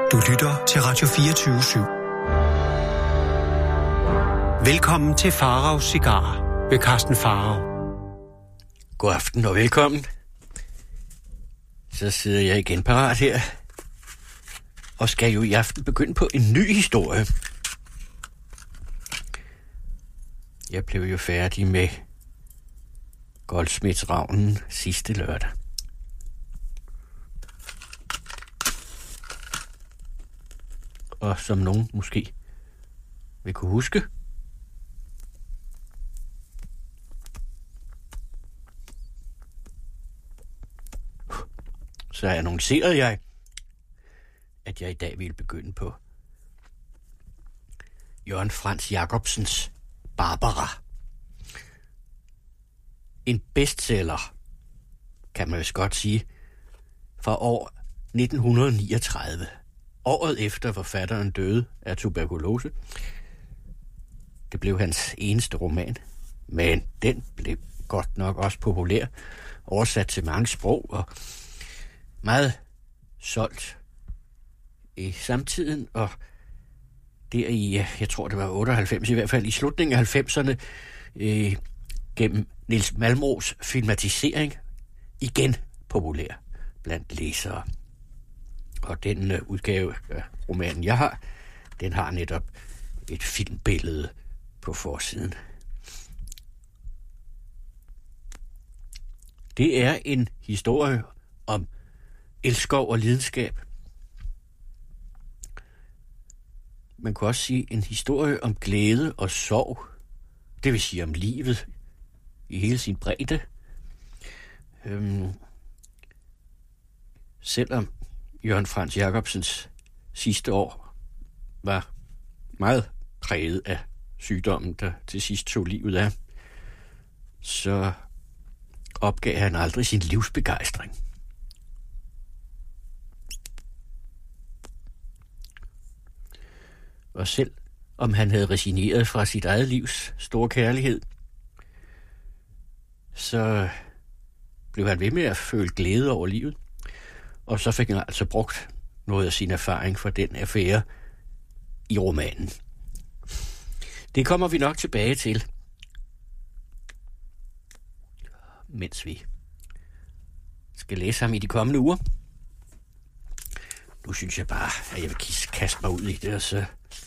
Du lytter til Radio 24/7. Velkommen til Faraos Cigarer ved Carsten Farao. God aften og velkommen. Så sidder jeg igen parat her, og skal jo i aften begynde på en ny historie. Jeg blev jo færdig med Goldsmithsravnen sidste lørdag. Og som nogen måske vil kunne huske, så annoncerede jeg, at jeg i dag ville begynde på Jørgen Franz Jacobsens Barbara. En bestseller, kan man vist godt sige, fra år 1939. Året efter forfatteren døde af tuberkulose. Det blev hans eneste roman, men den blev godt nok også populær, oversat til mange sprog og meget solgt i samtiden, og der i, jeg tror det var 98, i hvert fald i slutningen af 90'erne, gennem Niels Malmros filmatisering, igen populær blandt læsere. Og den udgave af romanen, jeg har, den har netop et filmbillede på forsiden. Det er en historie om elskov og lidenskab. Man kunne også sige en historie om glæde og sorg. Det vil sige om livet i hele sin bredde. Selvom Jørgen Franz Jacobsens sidste år var meget præget af sygdommen, der til sidst tog livet af, så opgav han aldrig sin livsbegejstring. Og selv om han havde resigneret fra sit eget livs store kærlighed, så blev han ved med at føle glæde over livet. Og så fik han altså brugt noget af sin erfaring fra den affære i romanen. Det kommer vi nok tilbage til, mens vi skal læse ham i de kommende uger. Nu synes jeg bare, at jeg vil kaste mig ud i det, og så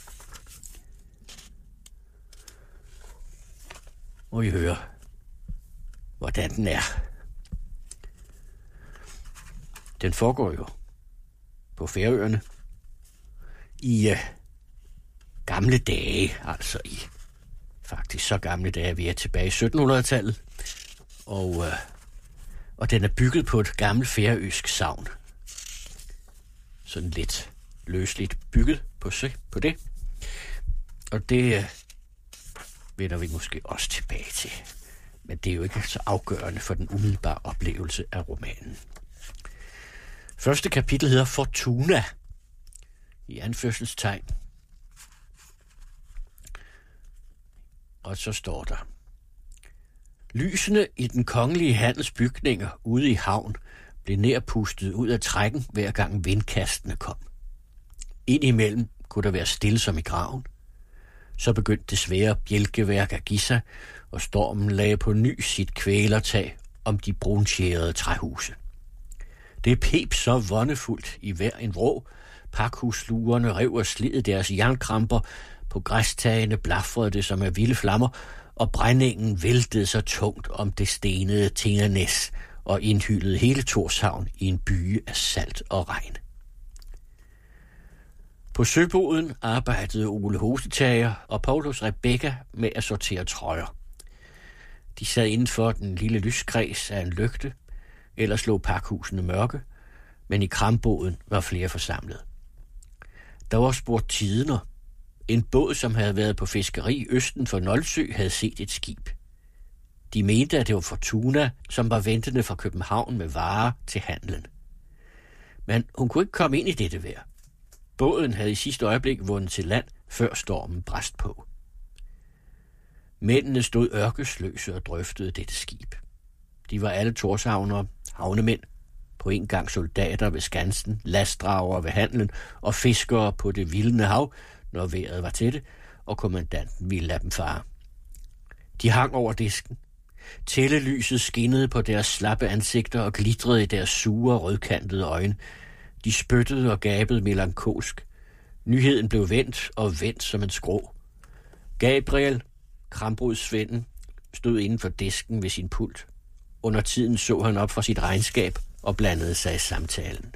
må I høre, hvordan den er. Den foregår jo på Færøerne i gamle dage, altså i faktisk så gamle dage, vi er tilbage i 1700-tallet, og den er bygget på et gammelt færøsk sagn. Sådan lidt løsligt bygget på det. Og det vender vi måske også tilbage til. Men det er jo ikke så afgørende for den umiddelbare oplevelse af romanen. Første kapitel hedder Fortuna, i anførselstegn. Og så står der: Lysene i den kongelige handels bygninger ude i havn blev nærpustet ud af trækken, hver gang vindkastene kom. Indimellem kunne der være stille som i graven. Så begyndte det svære bjælkeværk at give sig, og stormen lagde på ny sit kvælertag om de brunskærede træhuse. Det pep så vonnefuldt i hver en vrå. Pakhuslugerne rev og slid deres jernkramper. På græstagene blafrede det som af vilde flammer, og brændingen væltede så tungt om det stenede Tingernes og indhyldede hele Torshavn i en byge af salt og regn. På søboden arbejdede Ole Hosetager og Paulus Rebecca med at sortere trøjer. De sad inden for den lille lyskreds af en lygte, ellers lå pakhusene mørke, men i krambåden var flere forsamlet. Der var spurgt Tidender. En båd, som havde været på fiskeri østen for Nolsø, havde set et skib. De mente, at det var Fortuna, som var ventende fra København med varer til handlen. Men hun kunne ikke komme ind i dette vejr. Båden havde i sidste øjeblik vundet til land, før stormen brast på. Mændene stod ørkesløse og drøftede dette skib. De var alle torshavnere, havnemænd, På en gang soldater ved skansen, lastdrager ved handlen og fiskere på det vildende hav, når vejret var tætte, og kommandanten ville lade dem fare. De hang over disken. Tællelyset skinnede på deres slappe ansigter og glitrede i deres sure, rødkantede øjne. De spyttede og gabede melankolsk. Nyheden blev vendt og vendt som en skrå. Gabriel, krambrudsvenden, stod inden for disken ved sin pult. Under tiden så han op fra sit regnskab og blandede sig i samtalen.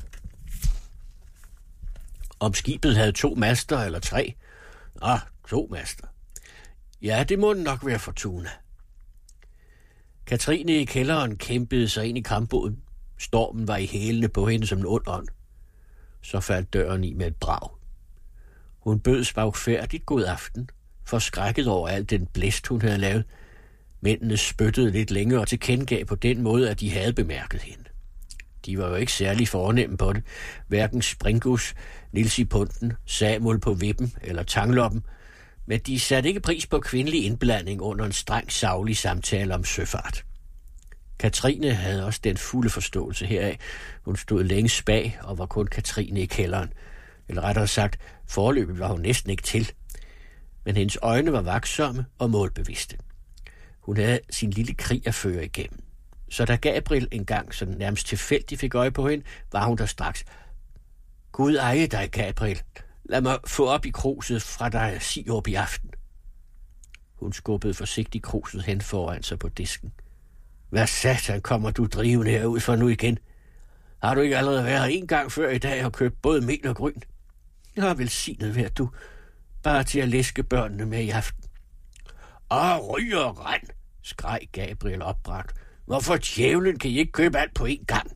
Om skibet havde 2 master eller 3? 2 master. Ja, det må den nok være Fortuna. Katrine i kælderen kæmpede sig ind i kampbåden. Stormen var i hælene på hende som en ond ånd. Så faldt døren i med et brag. Hun bød spagfærdigt god aften, forskrækket over alt den blæst, hun havde lavet. Mændene spyttede lidt længere og tilkendegav på den måde, at de havde bemærket hende. De var jo ikke særlig fornemme på det. Hverken Springus, Nils i punten, Samuel på vippen eller Tangloppen, men de satte ikke pris på kvindelig indblanding under en streng saglig samtale om søfart. Katrine havde også den fulde forståelse heraf. Hun stod længst bag og var kun Katrine i kælderen. Eller rettere sagt, foreløbet var hun næsten ikke til. Men hendes øjne var vaksomme og målbevidste. Hun havde sin lille krig at føre igennem. Så da Gabriel engang sådan nærmest tilfældigt fik øje på hende, var hun der straks. Gud eje dig, Gabriel. Lad mig få op i kruset fra dig op i aften. Hun skubbede forsigtigt kruset hen foran sig på disken. Hvad satan kommer du drivende herud for nu igen? Har du ikke allerede været en gang før i dag og købt både mel og gryn? Jeg har velsignet været du, bare til at læske børnene med i aften. Ryg og rend, skreg Gabriel opbragt. Hvorfor djævlen kan I ikke købe alt på én gang?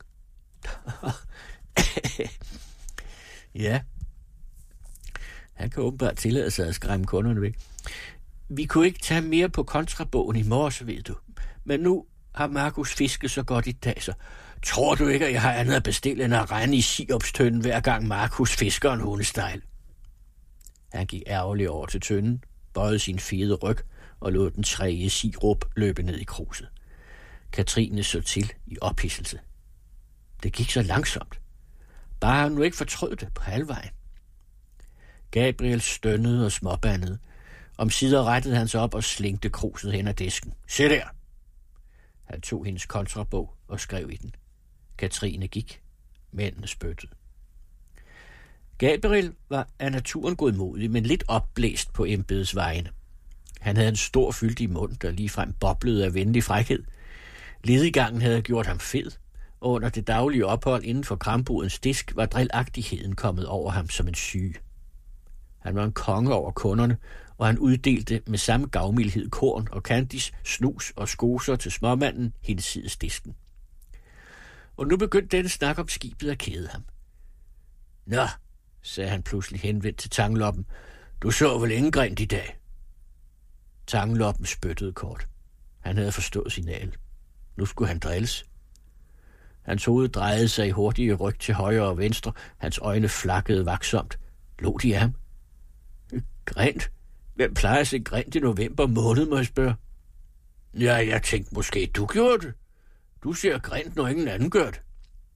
Ja, han kan åbenbart tillade sig at skræmme kunderne væk. Vi kunne ikke tage mere på kontrabogen i morges, ved du. Men nu har Markus fisket så godt i dag, så tror du ikke, at jeg har andet at bestille end at rende i siopstønden, hver gang Markus fisker en hundestejl? Han gik ærgerligt over til tønden, bøjede sin fede ryg og lod den træge sirup løbe ned i kruset. Katrine så til i ophidselse. Det gik så langsomt. Bare han nu ikke fortrød det på halvvejen. Gabriel stønnede og småbandede. Omsider rettede han sig op og slængte kruset hen ad disken. Se der! Han tog hendes kontrabog og skrev i den. Katrine gik. Mændene spyttede. Gabriel var af naturen godmodig, men lidt opblæst på embedets vegne. Han havde en stor fyldig mund, der ligefrem boblede af venlig frækhed. Lediggangen havde gjort ham fed, og under det daglige ophold inden for krambodens disk var drillagtigheden kommet over ham som en syge. Han var en konge over kunderne, og han uddelte med samme gavmildhed korn og kandis, snus og skoser til småmanden hinsides disken. Og nu begyndte denne snak om skibet at kede ham. Nå, sagde han pludselig henvendt til Tangloppen. Du så vel ingen grint i dag? Tangloppen spyttede kort. Han havde forstået signalet. Nu skulle han drilles. Hans hoved drejede sig i hurtige ryg til højre og venstre. Hans øjne flakkede vaksomt. Lå de af ham? Grint? Hvem plejer at se grint i november måned, må jeg spørge? Ja, jeg tænkte måske, du gjorde det. Du ser grint, når ingen anden gør det.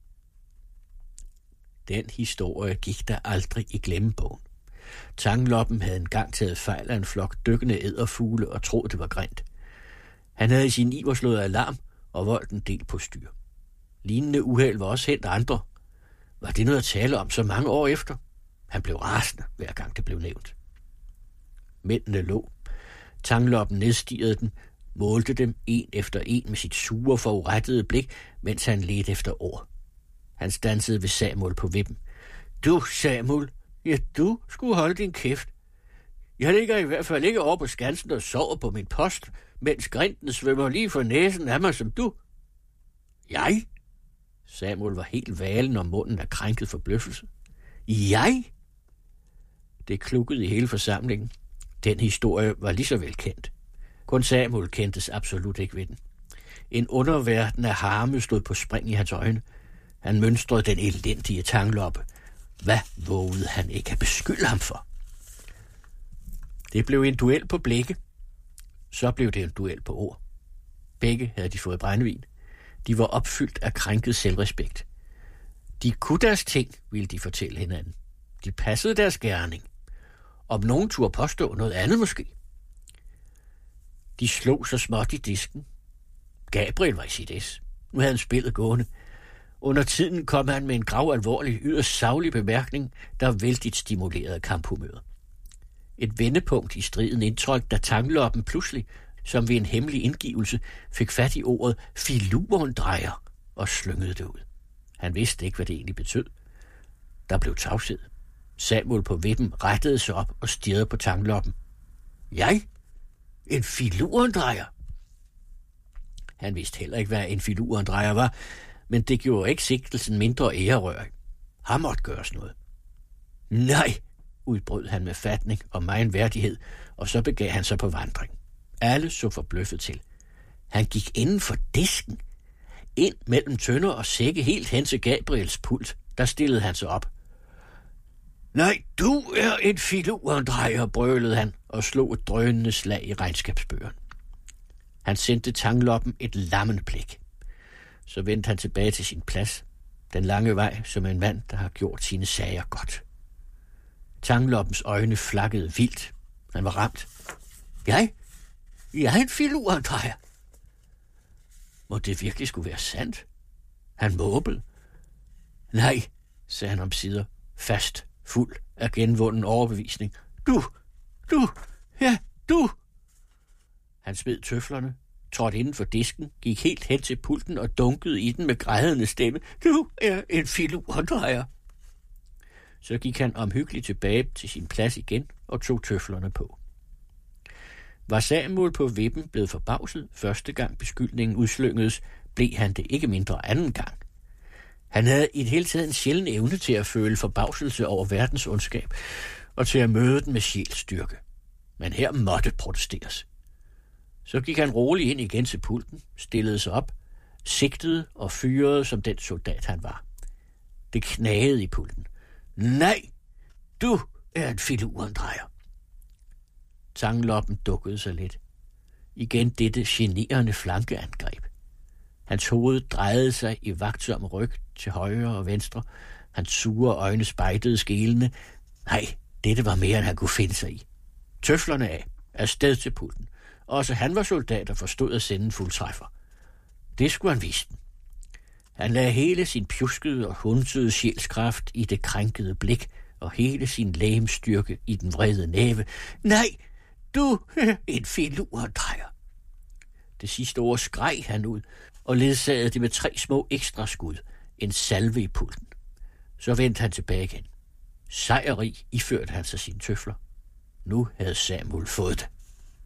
Den historie gik der aldrig i glemmebogen. Tangloppen havde engang taget fejl af en flok dykkende edderfugle og troede, det var grint. Han havde i sin iver slået alarm og voldt en del på styr. Lignende uheld var også hent andre. Var det noget at tale om så mange år efter? Han blev rasende, hver gang det blev nævnt. Mændene lå. Tangloppen nedstirrede den, målte dem en efter en med sit sure, forurettede blik, mens han ledte efter ord. Han stansede ved Samuel på vippen. Du, Samuel, ja, du skulle holde din kæft. Jeg ligger i hvert fald ikke over på skansen og sover på min post, mens grinten svømmer lige for næsen af mig som du. Jeg? Samuel var helt valen om munden af krænket forbløffelse. Jeg? Det klukkede i hele forsamlingen. Den historie var lige så velkendt. Kun Samuel kendtes absolut ikke ved den. En underverden af harme stod på spring i hans øjne. Han mønstrede den elendige Tangloppe. Hvad vågede han ikke at beskylde ham for? Det blev en duel på blikke. Så blev det en duel på ord. Begge havde de fået brændevin. De var opfyldt af krænket selvrespekt. De kunne deres ting, ville de fortælle hinanden. De passede deres gerning. Om nogen turde påstå noget andet måske. De slog så småt i disken. Gabriel var i sit es. Nu havde han spillet gående. Under tiden kom han med en gravalvorlig, yderst saglig bemærkning, der vældigt stimulerede kamphumøret. Et vendepunkt i striden indtrådte, da Tangloppen pludselig, som ved en hemmelig indgivelse, fik fat i ordet filurendrejer og slyngede det ud. Han vidste ikke, hvad det egentlig betød. Der blev tavshed. Samuel på vippen rettede sig op og stirrede på Tangloppen. Jeg? En filurendrejer? Han vidste heller ikke, hvad en filurendrejer var, men det gjorde ikke sigtelsen mindre ærerørig. Han måtte gøres noget. Nej, udbrød han med fatning og megen værdighed, og så begav han sig på vandring. Alle så forbløffet til. Han gik inden for disken. Ind mellem tønder og sække helt hen til Gabriels pult. Der stillede han sig op. Nej, du er en filurendrejer, brølede han og slog et drønende slag i regnskabsbøgerne. Han sendte Tangloppen et lammende blik. Så vendte han tilbage til sin plads, den lange vej som en mand, der har gjort sine sager godt. Tangloppens øjne flakkede vildt. Han var ramt. Jeg er en filurendrejer. Må det virkelig skulle være sandt? Han måbede. Nej, sagde han omsider, fast, fuld af genvunden overbevisning. Du. Han smed tøflerne, trådte inden for disken, gik helt hen til pulten og dunkede i den med grædende stemme. Du er en filurendrejer. Så gik han omhyggeligt tilbage til sin plads igen og tog tøflerne på. Var Samuel på vippen blevet forbavset første gang beskyldningen udslyngedes, blev han det ikke mindre anden gang. Han havde i det hele taget en sjælden evne til at føle forbavselse over verdens ondskab og til at møde den med sjælstyrke. Men her måtte protesteres. Så gik han roligt ind igen til pulten, stillede sig op, sigtede og fyrede som den soldat han var. Det knagede i pulten. Nej, du er en filurendrejer. Tangloppen dukkede sig lidt. Igen dette generende flankeangreb. Hans hoved drejede sig i vagtsom ryg til højre og venstre. Hans sure øjne spejtede skælene. Nej, dette var mere, end han kunne finde sig i. Tøflerne af sted til pulten. Også han var soldat og forstod at sende en fuldtræffer. Det skulle han vise den. Han lagde hele sin pjuskede og hunsede sjælskraft i det krænkede blik, og hele sin legemsstyrke i den vrede næve. Nej, du er en filurendrejer. Det sidste ord skreg han ud, og ledsagede det med 3 små ekstra skud, en salve i pulten. Så vendte han tilbage igen. Sejrrig iførte han sig sine tøfler. Nu havde Samuel fået det.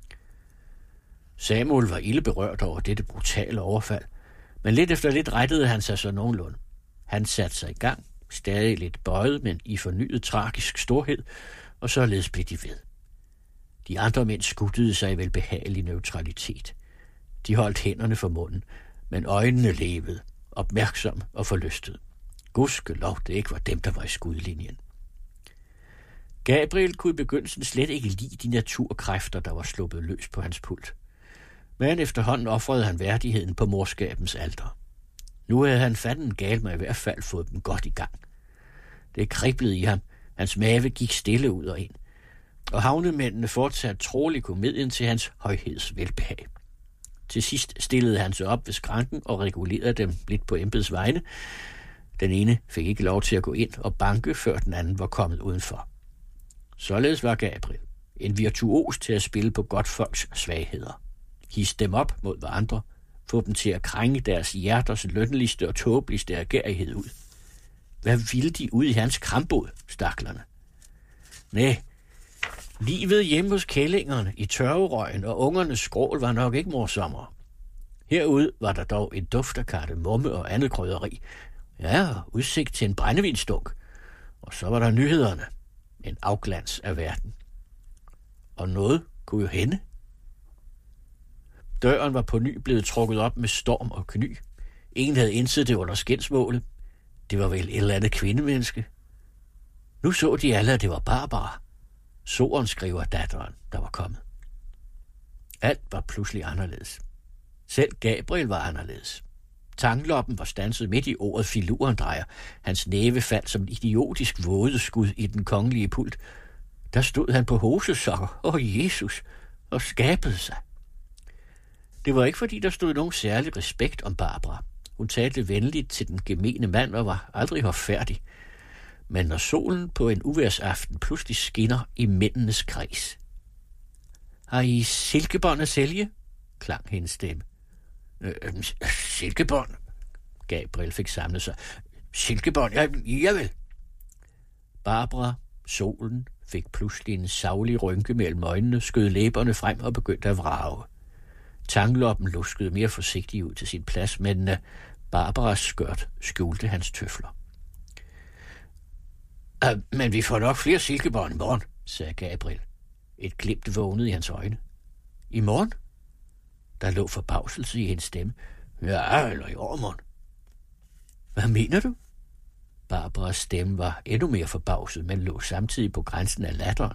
Samuel var ilde berørt over dette brutale overfald, men lidt efter lidt rettede han sig så nogenlunde. Han satte sig i gang, stadig lidt bøjet, men i fornyet tragisk storhed, og således blev de ved. De andre mænd skuttede sig i velbehagelig neutralitet. De holdt hænderne for munden, men øjnene levede, opmærksom og forlystet. Gudskelov, det ikke var dem, der var i skudlinjen. Gabriel kunne i begyndelsen slet ikke lide de naturkræfter, der var sluppet løs på hans pult. Men efterhånden ofrede han værdigheden på morskabens alter. Nu havde han fanden galt med i hvert fald fået dem godt i gang. Det kriblede i ham. Hans mave gik stille ud og ind. Og havnemændene fortsatte trolig komedien til hans højheds velbehag. Til sidst stillede han sig op ved skranken og regulerede dem lidt på embeds vegne. Den ene fik ikke lov til at gå ind og banke, før den anden var kommet udenfor. Således var Gabriel en virtuos til at spille på godt folks svagheder. Hisse dem op mod hverandre, få dem til at krænge deres hjerters lønneligste og tåbeligste ergærighed ud. Hvad ville de ud i hans krambod, staklerne? Næh, livet hjemme hos kællingerne i tørverøjen og ungernes skrål var nok ikke morsommere. Herude var der dog en duft af kardemomme og andet krydderi. Ja, udsigt til en brændevinsdunk. Og så var der nyhederne. En afglans af verden. Og noget kunne jo hænde. Døren var på ny blevet trukket op med storm og kny. Ingen havde indset det under skændsmålet. Det var vel et eller andet kvindemenneske. Nu så de alle, at det var Barbara. Soren, skriver datteren, der var kommet. Alt var pludselig anderledes. Selv Gabriel var anderledes. Tangloppen var standset midt i ordet filurendrejer. Hans næve faldt som idiotisk vådeskud i den kongelige pult. Der stod han på hosesokker, Jesus, og skabede sig. Det var ikke, fordi der stod nogen særlig respekt om Barbara. Hun talte venligt til den gemene mand og var aldrig hofærdig. Men når solen på en uværsaften pludselig skinner i mændenes kreds. Har I silkebånd at sælge? Klang hendes stemme. Silkebånd? Gabriel fik samlet sig. Silkebånd, ja vel. Barbara, solen, fik pludselig en savlig rynke mellem øjnene, skød læberne frem og begyndte at vrage. Tangloppen luskede mere forsigtigt ud til sin plads, men Barbaras skørt skjulte hans tøfler. Men vi får nok flere silkebånd i morgen, sagde Gabriel. Et glimt vågnede i hans øjne. I morgen? Der lå forbavselse i hendes stemme. Ja, eller i overmorgen. Hvad mener du? Barbaras stemme var endnu mere forbavset, men lå samtidig på grænsen af latteren.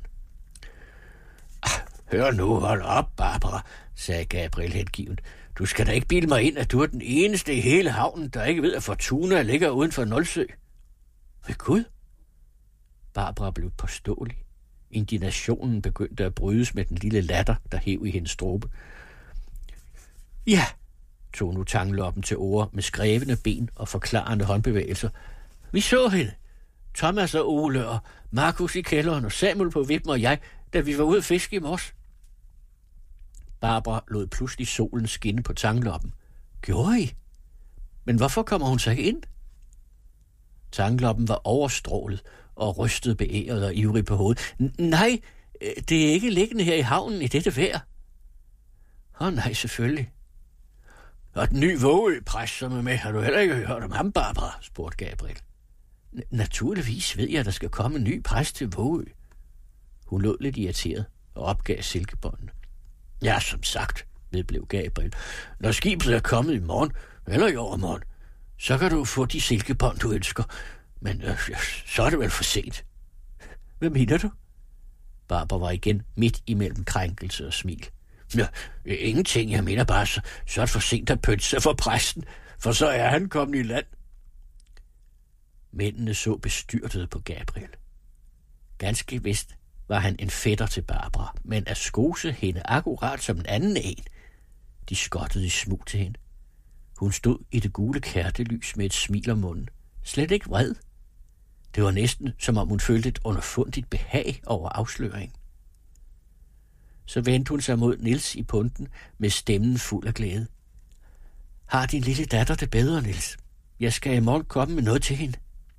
Hør nu, hold op, Barbara, sagde Gabriel hengivent. Du skal da ikke bilde mig ind, at du er den eneste i hele havnen, der ikke ved, at Fortuna ligger uden for Nolsø. Ved Gud? Barbara blev påståelig. Indignationen begyndte at brydes med den lille latter, der hev i hendes strobe. Ja, tog nu Tangloppen til ord med skrevne ben og forklarende håndbevægelser. Vi så hende. Thomas og Ole og Markus i kælderen og Samuel på vippen og jeg, da vi var ude at fiske i mors. Barbara lod pludselig solen skinne på Tangloppen. Gjorde I? Men hvorfor kommer hun så ikke ind? Tangloppen var overstrålet og rystede beæret og ivrig på hovedet. Nej, det er ikke liggende her i havnen i dette vejr. Nej, selvfølgelig. Og den nye Vågø-præst, som er med, har du heller ikke hørt om ham, Barbara? Spurgte Gabriel. Naturligvis ved jeg, at der skal komme en ny præst til Vågø. Hun lød lidt irriteret og opgav silkebåndene. Ja, som sagt, vedblev Gabriel. Når skibet er kommet i morgen, eller i overmorgen, så kan du få de silkebånd, du ønsker. Men så er det vel for sent. Hvad mener du? Barbara var igen midt imellem krænkelse og smil. Ja, ingenting, jeg mener bare, så er det for sent at pynte sig for præsten, for så er han kommet i land. Mændene så bestyrtet på Gabriel. Ganske vist var han en fætter til Barbara, men at skose hende akkurat som en anden en. De skottede i smug til hende. Hun stod i det gule kærtelys med et smil om munden. Slet ikke vred. Det var næsten, som om hun følte et underfundigt behag over afsløringen. Så vendte hun sig mod Niels i punten med stemmen fuld af glæde. Har din lille datter det bedre, Niels? Jeg skal i morgen komme med noget til hende.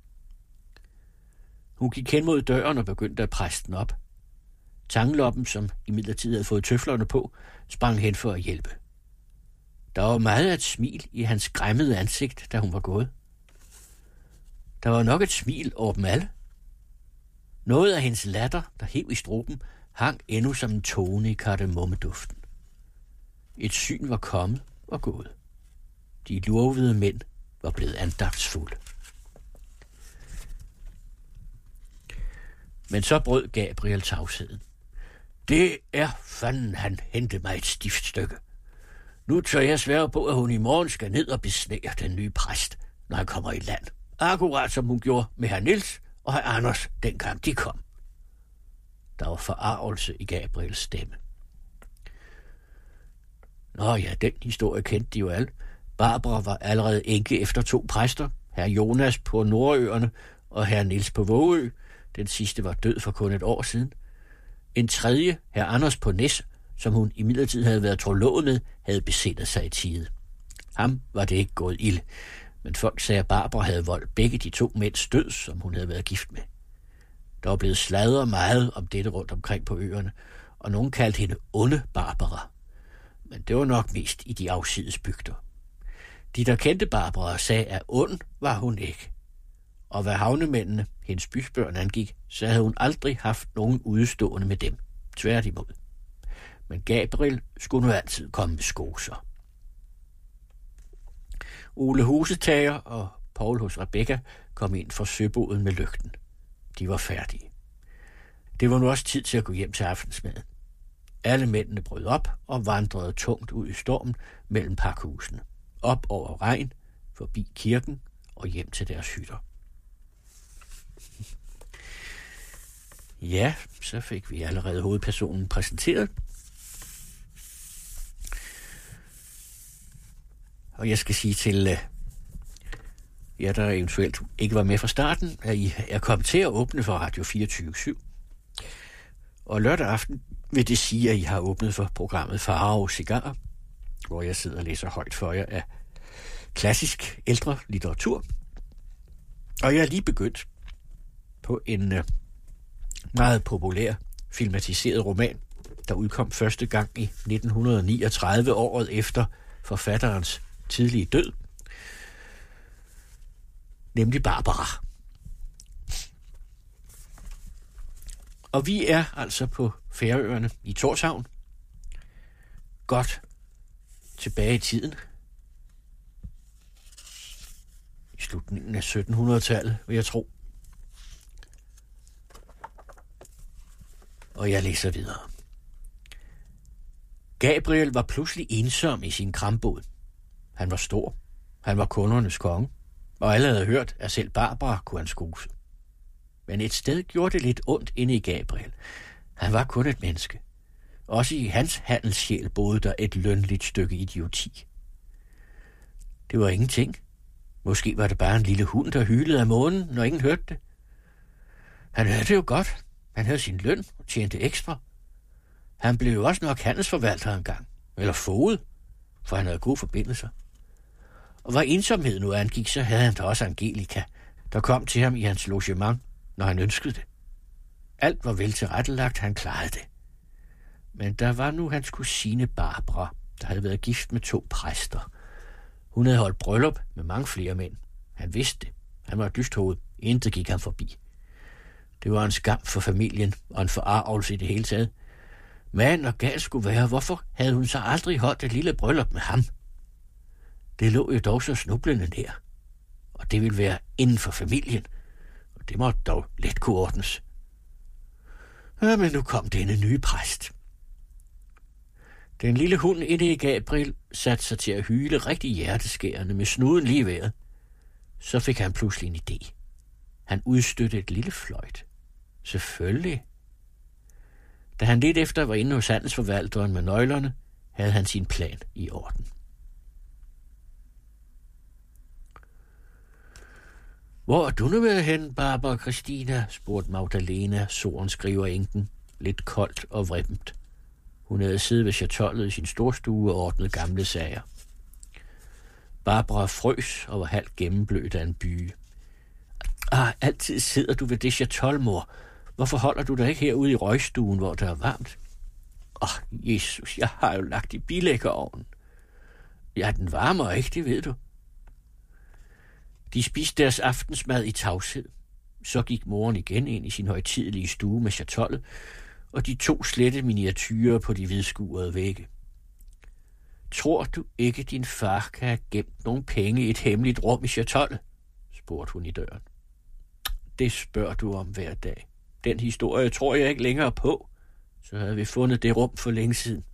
Hun gik hen mod døren og begyndte at presse den op. Tangloppen, som imidlertid havde fået tøflerne på, sprang hen for at hjælpe. Der var meget af et smil i hans skræmmede ansigt, da hun var gået. Der var nok et smil over dem alle. Noget af hendes latter, der hev i struben, hang endnu som en tone i kardemommeduften. Et syn var kommet og gået. De lurvede mænd var blevet andagtsfulde. Men så brød Gabriel tavsheden. Det er fanden, han hentede mig et stift stykke. Nu tør jeg svære på, at hun i morgen skal ned og besnære den nye præst, når han kommer i land. Akkurat som hun gjorde med herr Niels og herr Anders, dengang de kom. Der var forargelse i Gabriels stemme. Nå ja, den historie kendte de jo alle. Barbara var allerede enke efter 2 præster, herr Jonas på Nordøerne og herr Niels på Vågø. Den sidste var død for kun et år siden. En tredje, herr Anders på Næs, som hun imidlertid havde været trolovet med, havde besindet sig i tide. Ham var det ikke gået ilde, men folk sagde, at Barbara havde voldt begge de 2 mænds død, som hun havde været gift med. Der var blevet sladret meget om dette rundt omkring på øerne, og nogen kaldte hende onde Barbara. Men det var nok mest i de afsides bygder. De, der kendte Barbara, sagde, at ond var hun ikke. Og hvad havnemændene, hendes bysbørn, angik, så havde hun aldrig haft nogen udstående med dem. Tværtimod. Men Gabriel skulle nu altid komme med skoser. Ole Husetager og Paul hos Rebecca kom ind fra søbåden med lygten. De var færdige. Det var nu også tid til at gå hjem til aftensmaden. Alle mændene brød op og vandrede tungt ud i stormen mellem pakhusene. Op over regn, forbi kirken og hjem til deres hytter. Ja, så fik vi allerede hovedpersonen præsenteret. Og jeg skal sige til jer, der eventuelt ikke var med fra starten, at I er kommet til at åbne for Radio 24/7. Og lørdag aften vil det sige, at I har åbnet for programmet Farao Cigar, hvor jeg sidder og læser højt for jer af klassisk ældre litteratur. Og jeg er lige begyndt på en meget populær filmatiseret roman, der udkom første gang i 1939, året efter forfatterens tidlige død, nemlig Barbara. Og vi er altså på Færøerne i Tórshavn, godt tilbage i tiden, i slutningen af 1700-tallet, vil jeg tro. Og jeg læser videre. Gabriel var pludselig ensom i sin krambåd. Han var stor, han var kundernes konge, og alle havde hørt, at selv Barbara kunne han skuse. Men et sted gjorde det lidt ondt inde i Gabriel. Han var kun et menneske. Også i hans handelssjæl boede der et lønligt stykke idioti. Det var ingenting. Måske var det bare en lille hund, der hylede af månen, når ingen hørte det. Han havde det jo godt. Han havde sin løn og tjente ekstra. Han blev jo også nok handelsforvalter engang, eller foged, for han havde gode forbindelser. Og hvad ensomhed nu angik, så havde han da også Angelica, der kom til ham i hans logement, når han ønskede det. Alt var vel tilrettelagt, han klarede det. Men der var nu hans kusine Barbara, der havde været gift med 2 præster. Hun havde holdt bryllup med mange flere mænd. Han vidste det. Han var et dyst hoved. Intet gik ham forbi. Det var en skam for familien og en forarvelse i det hele taget. Men og galt skulle være, hvorfor havde hun så aldrig holdt et lille bryllup med ham? Det lå jo dog så snublende nær. Og det ville være inden for familien. Og det måtte dog let kunne ordnes. Ja, men nu kom denne nye præst. Den lille hund inde i Gabriel satte sig til at hyle rigtig hjerteskærende med snuden lige i vejret. Så fik han pludselig en idé. Han udstødte et lille fløjt. Selvfølgelig. Da han lidt efter var inde hos handelsforvalteren med nøglerne, havde han sin plan i orden. Hvor er du nu været hen, Barbara Christina? Spurgte Magdalena, sorenskriver-enken, lidt koldt og vrippent. Hun havde siddet ved chatollet i sin storstue og ordnet gamle sager. Barbara frøs og var halvt gennemblødt af en byge. Altid sidder du ved det chatol, mor. Hvorfor holder du dig ikke herude i røgstuen, hvor der er varmt? Jesus, jeg har jo lagt i bilæggerovnen. Ja, den varmer ikke, det ved du. De spiste deres aftensmad i tavshed. Så gik moren igen ind i sin højtidelige stue med chatollet, og de 2 slette miniatyrer på de hvidskurede vægge. Tror du ikke, din far kan have gemt nogle penge i et hemmeligt rum i chatollet? Spurgte hun i døren. Det spørger du om hver dag. Den historie tror jeg ikke længere på. Så havde vi fundet det rum for længe siden.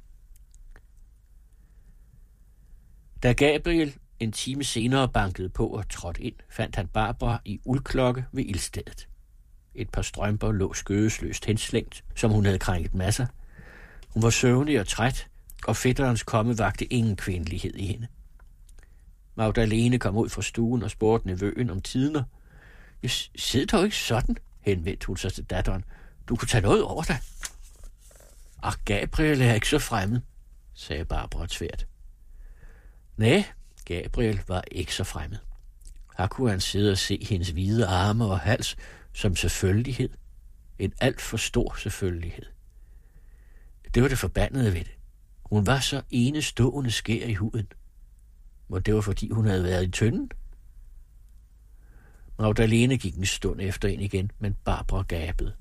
Da Gabriel en time senere bankede på og trådte ind, fandt han Barbara i uldklokke ved ildstedet. Et par strømper lå skødesløst henslængt, som hun havde krænket masser. Hun var søvnig og træt, og fætterens komme vagte ingen kvindelighed i hende. Magdalene kom ud fra stuen og spurgte nevøen om tiderne. Sid dog ikke sådan, henvendte hun sig til datteren. Du kunne tage noget over dig. Gabriel er ikke så fremmed, sagde Barbara tvært. Nej, Gabriel var ikke så fremmed. Her kunne han sidde og se hendes hvide arme og hals som selvfølgelighed. En alt for stor selvfølgelighed. Det var det forbandede ved det. Hun var så enestående skær i huden. Og det var fordi hun havde været i tynden. Magdalene gik en stund efter ind igen, men Barbara gabede.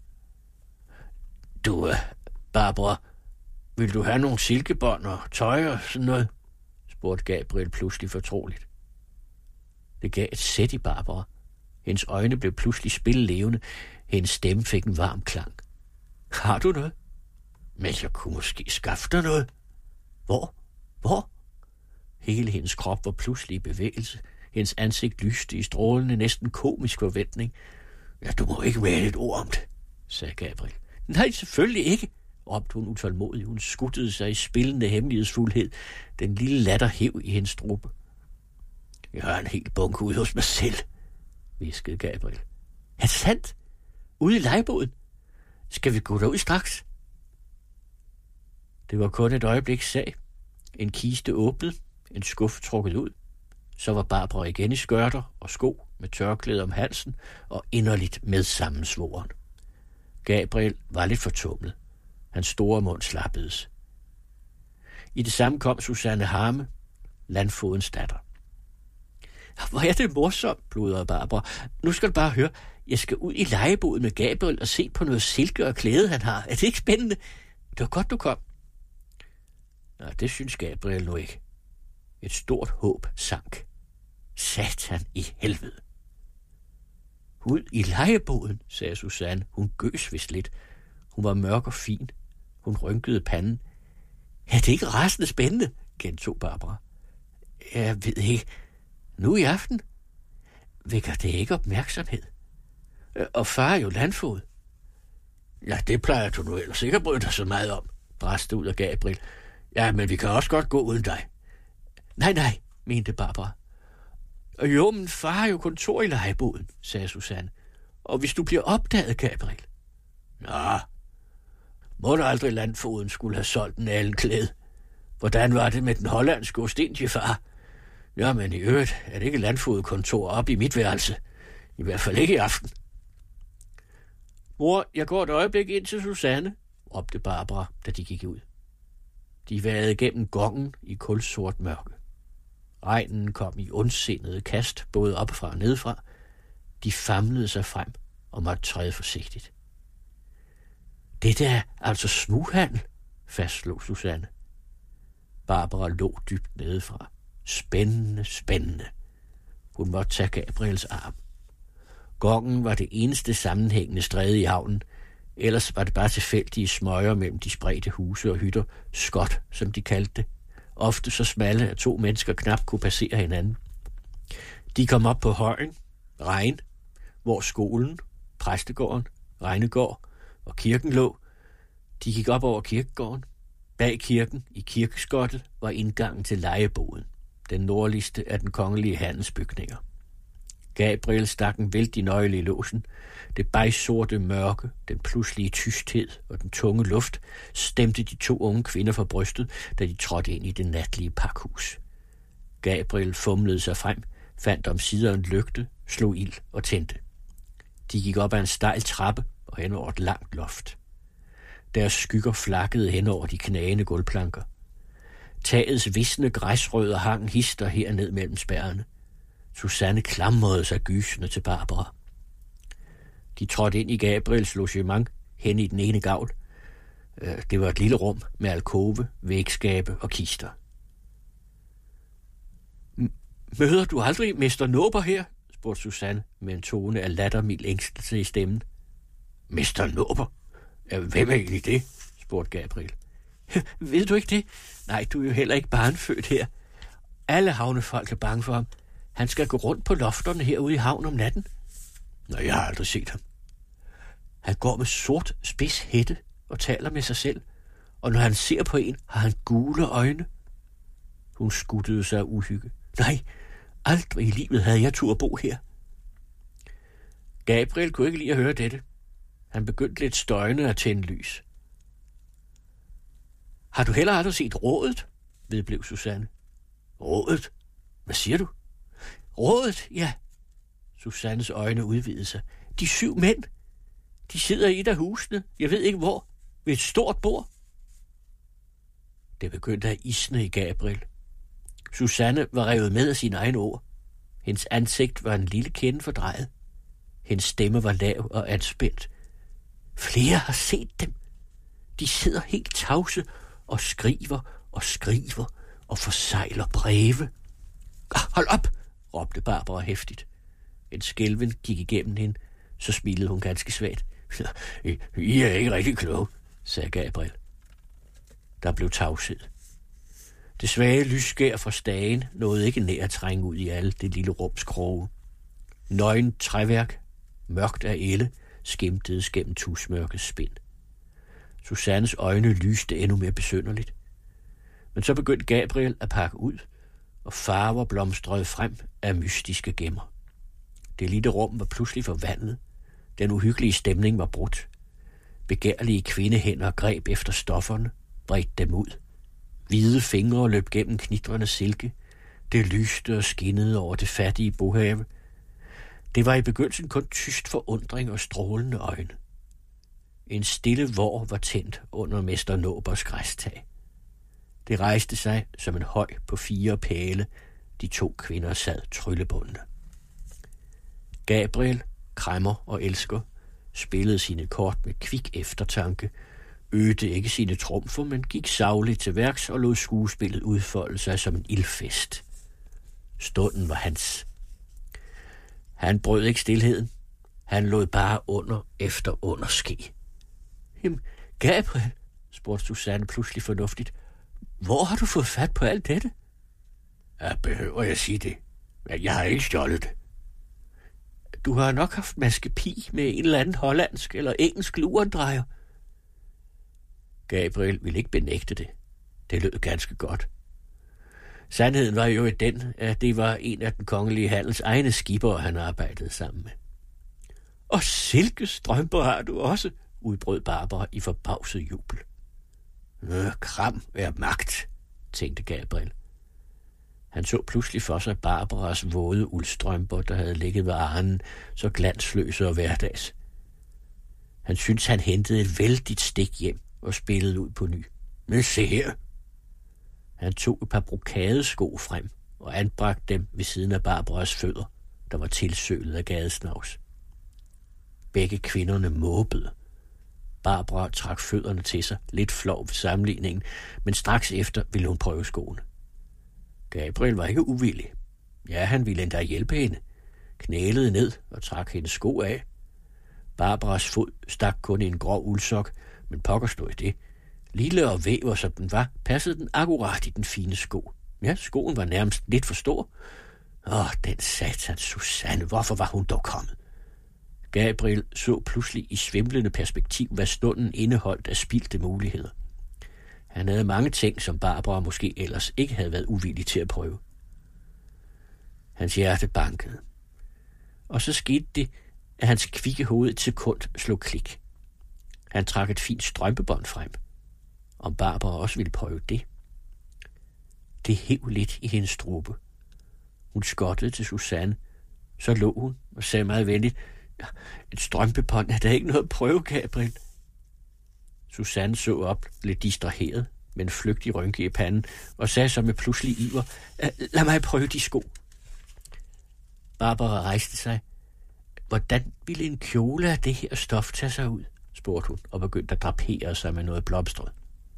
Barbara, vil du have nogle silkebånd og tøj og sådan noget? Spurgte Gabriel pludselig fortroligt. Det gav et sæt i Barbara. Hendes øjne blev pludselig spillelevende. Hendes stemme fik en varm klang. Har du noget? Men jeg kunne måske skaffe dig noget. Hvor? Hele hendes krop var pludselig i bevægelse. Hendes ansigt lyste i strålende, næsten komisk forventning. Ja, du må ikke male et ord om det, sagde Gabriel. Nej, selvfølgelig ikke, råbte hun utålmodigt. Hun skuttede sig i spillende hemmelighedsfuldhed. Den lille latter hev i hendes struppe. Jeg har en helt bunke ude hos mig selv, hviskede Gabriel. Er det sandt? Ude i lejebåden? Skal vi gå derud straks? Det var kun et øjebliks sag. En kiste åbnede, en skuffe trukket ud. Så var Barbara igen i skørter og sko med tørklæde om halsen og inderligt medsammensvoren. Gabriel var lidt fortumlet. Hans store mund slappedes. I det samme kom Susanne Harme, landfodens datter. Hvor er det morsomt, bludrede Barbara. Nu skal du bare høre. Jeg skal ud i lejebåden med Gabriel og se på noget silke og klæde, han har. Er det ikke spændende? Det var godt, du kom. Nej, det synes Gabriel nu ikke. Et stort håb sank. Satan i helvede. Ud i lejebåden, sagde Susanne. Hun gøs vist lidt. Hun var mørk og fin. Hun rynkede panden. Ja, det er ikke rasende spændende, gentog Barbara. Jeg ved ikke. Nu i aften? Vækker det ikke opmærksomhed? Og far er jo landfod. Ja, det plejer du nu ellers ikke at bryde dig så meget om, bræste ud af Gabriel. Ja, men vi kan også godt gå uden dig. Nej, mente Barbara. Og jo, men far har jo kontor i lejebåden, sagde Susanne. Og hvis du bliver opdaget, Gabriel? Nå, må du aldrig landfoden skulle have solgt en alenklæde? Hvordan var det med den hollandske ostindjefar? Ja, men i øvrigt er det ikke landfodkontor op i mit værelse. I hvert fald ikke i aften. Mor, jeg går et øjeblik ind til Susanne, råbte Barbara, da de gik ud. De vadede gennem gongen i kulsort mørke. Regnen kom i ondsindede kast, både opfra og nedfra. De famlede sig frem og måtte træde forsigtigt. Det er altså smughandel, fastslog Susanne. Barbara lå dybt nedefra. Spændende. Hun måtte tage Gabriels arm. Gongen var det eneste sammenhængende stræde i havnen. Ellers var det bare tilfældige smøger mellem de spredte huse og hytter, skot, som de kaldte det. Ofte så smalle, at to mennesker knap kunne passere hinanden. De kom op på højen, Regn, hvor skolen, præstegården, Regnegård og kirken lå. De gik op over kirkegården. Bag kirken, i kirkeskottet, var indgangen til lejeboden, den nordligste af den kongelige handelsbygninger. Gabriel stak en vældig nøgle i låsen. Det bejsorte mørke, den pludselige tysthed og den tunge luft stemte de to unge kvinder for brystet, da de trådte ind i det natlige pakhus. Gabriel fumlede sig frem, fandt omsider en lygte, slog ild og tændte. De gik op ad en stejl trappe og hen over et langt loft. Deres skygger flakkede hen over de knagende gulvplanker. Tagets visne græsrødder hang hister her ned mellem spærrene. Susanne klamrede sig gysende til Barbara. De trådte ind i Gabriels logement hen i den ene gavl. Det var et lille rum med alkove, vægskabe og kister. Møder du aldrig Mester Nåber her? Spurgte Susanne med en tone af lattermild ængstelse i stemmen. Mester Nåber? Hvem er egentlig det? Spurgte Gabriel. Ved du ikke det? Nej, du er jo heller ikke barnfødt her. Alle havnefolk er bange for ham. Han skal gå rundt på lofterne herude i havn om natten. Nå, jeg har aldrig set ham. Han går med sort spids hætte og taler med sig selv, og når han ser på en, har han gule øjne. Hun skuttede sig af uhygge. Nej, aldrig i livet havde jeg tur at bo her. Gabriel kunne ikke lide at høre dette. Han begyndte lidt støjende at tænde lys. Har du heller aldrig set rådet? Vedblev Susanne. Rådet? Hvad siger du? Rådet, ja. Susannes øjne udvidede sig. De 7 mænd. De sidder i et af husene. Jeg ved ikke hvor. Ved et stort bord. Det begyndte at isne i Gabriel. Susanne var revet med af sine egne ord. Hendes ansigt var en lille kende fordrejet. Hendes stemme var lav og anspændt. Flere har set dem. De sidder helt tavse og skriver og forsejler breve. Hold op, råbte Barbara heftigt. En skælven gik igennem hende, så smilede hun ganske svagt. I er ikke rigtig kloge, sagde Gabriel. Der blev tavshed. Det svage lysskær fra stagen nåede ikke nær at trænge ud i alle det lille rums kroge. Nøgen træværk, mørkt af ælde, skimtedes gennem tusmørkets spind. Susannes øjne lyste endnu mere besynderligt. Men så begyndte Gabriel at pakke ud, og farver blomstrede frem af mystiske gemmer. Det lille rum var pludselig forvandlet. Den uhyggelige stemning var brudt. Begærlige kvindehænder greb efter stofferne, bredte dem ud. Hvide fingre løb gennem knitrende silke. Det lyste og skinnede over det fattige bohave. Det var i begyndelsen kun tyst forundring og strålende øjne. En stille vår var tændt under mester Nåbers græstag. Det rejste sig som en høj på 4 pæle. De 2 kvinder sad tryllebundne. Gabriel, kræmmer og elsker, spillede sine kort med kvik eftertanke, øgede ikke sine trumfer, men gik sagligt til værks og lod skuespillet udfolde sig som en ildfest. Stunden var hans. Han brød ikke stilheden. Han lod bare under efter under ske. Jamen, Gabriel, spurgte Susanne pludselig fornuftigt, hvor har du fået fat på alt dette? Ja, behøver jeg sige det? Jeg har ikke stjålet det. Du har nok haft maskepi med en eller anden hollandsk eller engelsk lurendrejer. Gabriel ville ikke benægte det. Det lød ganske godt. Sandheden var jo den, at det var en af den kongelige handels egne skipper, han arbejdede sammen med. Og silkestrømper har du også, udbrød Barbara i forbavset jubel. Kram er magt, tænkte Gabriel. Han så pludselig for sig Barbaras våde uldstrømper, der havde ligget ved arnen, så glansløse og hverdags. Han syntes, han hentede et vældigt stik hjem og spillede ud på ny. Men se her! Han tog et par brokadesko frem og anbragte dem ved siden af Barbaras fødder, der var tilsølet af gadesnavs. Begge kvinderne måbede. Barbara trak fødderne til sig, lidt flov ved sammenligningen, men straks efter ville hun prøve skoene. Gabriel var ikke uvillig. Ja, han ville endda hjælpe hende. Knælede ned og trak hendes sko af. Barbaras fod stak kun i en grov uldsok, men pokker stod i det. Lille og væver som den var, passede den akkurat i den fine sko. Ja, skoen var nærmest lidt for stor. Den satans Susanne, hvorfor var hun dog kommet? Gabriel så pludselig i svimlende perspektiv, hvad stunden indeholdt af spildte muligheder. Han havde mange ting, som Barbara måske ellers ikke havde været uvillig til at prøve. Hans hjerte bankede. Og så skete det, at hans kvikke hoved et sekund slog klik. Han trak et fint strømpebånd frem. Om Barbara også ville prøve det. Det hev lidt i hendes strube. Hun skottede til Susanne. Så lå hun og sagde meget venligt, et strømpebånd er der ikke noget at prøve, Gabriel. Susanne så op, lidt distraheret, med en flygtig rynke i panden, og sagde så med pludselig iver, lad mig prøve de sko. Barbara rejste sig. Hvordan ville en kjole af det her stof tage sig ud, spurgte hun, og begyndte at drapere sig med noget blomstret.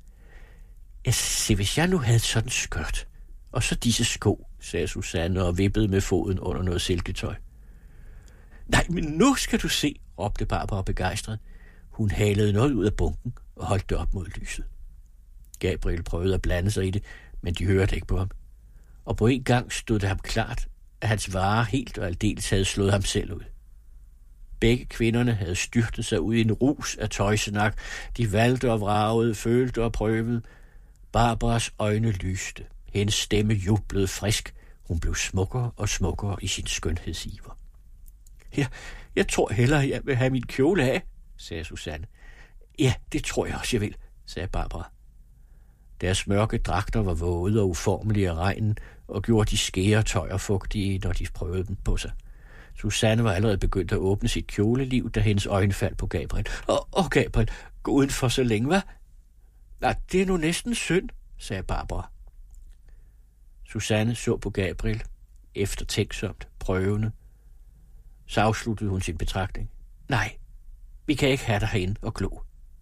Se, hvis jeg nu havde sådan skørt, og så disse sko, sagde Susanne og vippede med foden under noget silketøj. Nej, men nu skal du se, råbte Barbara begejstret. Hun halede noget ud af bunken og holdt det op mod lyset. Gabriel prøvede at blande sig i det, men de hørte ikke på ham. Og på en gang stod det ham klart, at hans varer helt og aldeles havde slået ham selv ud. Begge kvinderne havde styrtet sig ud i en rus af tøjsenak. De valgte og vragede, følte og prøvede. Barbaras øjne lyste. Hendes stemme jublede frisk. Hun blev smukkere og smukkere i sin skønhedsiver. Jeg tror hellere, jeg vil have min kjole af, sagde Susanne. Ja, det tror jeg også, jeg vil, sagde Barbara. Deres mørke dragter var våde og uformelige af regnen og gjorde de skære tøjer fugtige, når de prøvede dem på sig. Susanne var allerede begyndt at åbne sit kjoleliv, da hendes øjne faldt på Gabriel. Gabriel, gå udenfor så længe, hva'? Nej, det er nu næsten synd, sagde Barbara. Susanne så på Gabriel, eftertænksomt, prøvende. Så afsluttede hun sin betragtning. Nej, vi kan ikke have dig herinde og glo.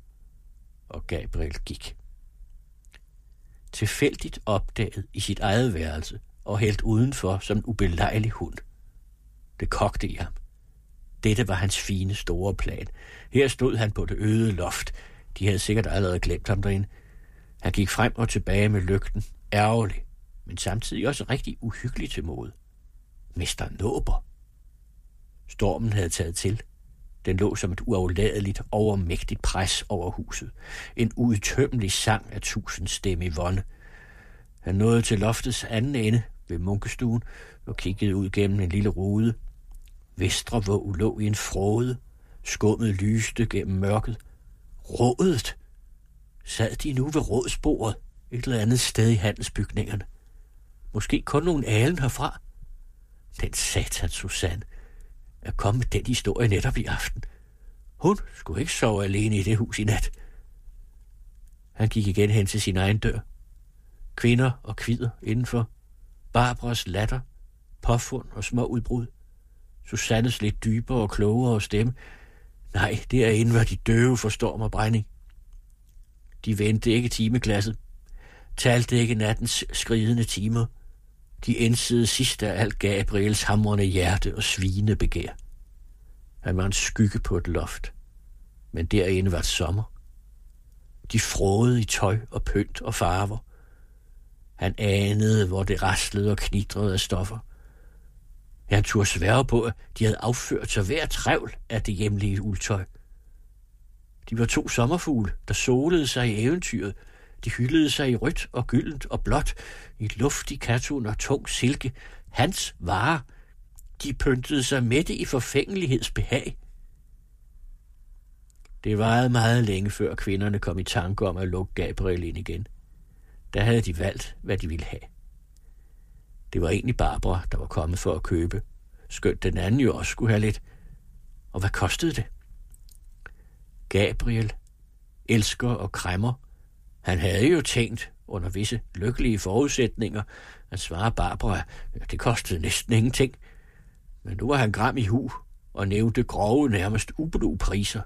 Og Gabriel gik. Tilfældigt opdaget i sit eget værelse og hældt udenfor som en ubelejlig hund. Det kogte i ham. Dette var hans fine, store plan. Her stod han på det øde loft. De havde sikkert allerede glemt ham derinde. Han gik frem og tilbage med lygten, ærgerlig, men samtidig også rigtig uhyggelig til mode. Mester Nåber. Stormen havde taget til. Den lå som et uafladeligt, overmægtigt pres over huset. En udtømmelig sang af 1000 stemme vonde. Han nåede til loftets anden ende ved munkestuen og kiggede ud gennem en lille rude. Vestre Våg lå i en fråde. Skummet lyste gennem mørket. Rådet! Sad de nu ved rådsbordet et eller andet sted i handelsbygningerne? Måske kun nogle alen herfra? Den satan Susanne er kommet med den historie netop i aften. Hun skulle ikke sove alene i det hus i nat. Han gik igen hen til sin egen dør. Kvinder og kvider indenfor. Barbaras latter, påfund og små udbrud. Susannes lidt dybere og klogere stemme. Nej, derinde var de døve for storm og brænding. De vendte ikke timeglasset. Talte ikke nattens skridende timer. De indsede sidst af alt Gabriels hamrende hjerte og svine begær. Han var en skygge på et loft, men derinde var det sommer. De frådede i tøj og pynt og farver. Han anede, hvor det raslede og knitrede af stoffer. Han turde sværge på, at de havde afført sig hver trævl af det hjemlige uldtøj. De var 2 sommerfugle, der solede sig i eventyret. De hyldede sig i rødt og gyldent og blåt, i luftig katun og tung silke. Hans varer. De pyntede sig mætte i forfængelighedsbehag. Det varede meget længe, før kvinderne kom i tanke om at lukke Gabriel ind igen. Der havde de valgt, hvad de ville have. Det var egentlig Barbara, der var kommet for at købe. Skønt den anden jo også skulle have lidt. Og hvad kostede det? Gabriel, elsker og kræmmer. Han havde jo tænkt, under visse lykkelige forudsætninger, at svare Barbara, at det kostede næsten ingenting. Men nu var han gram i hu og nævnte grove, nærmest ublu priser.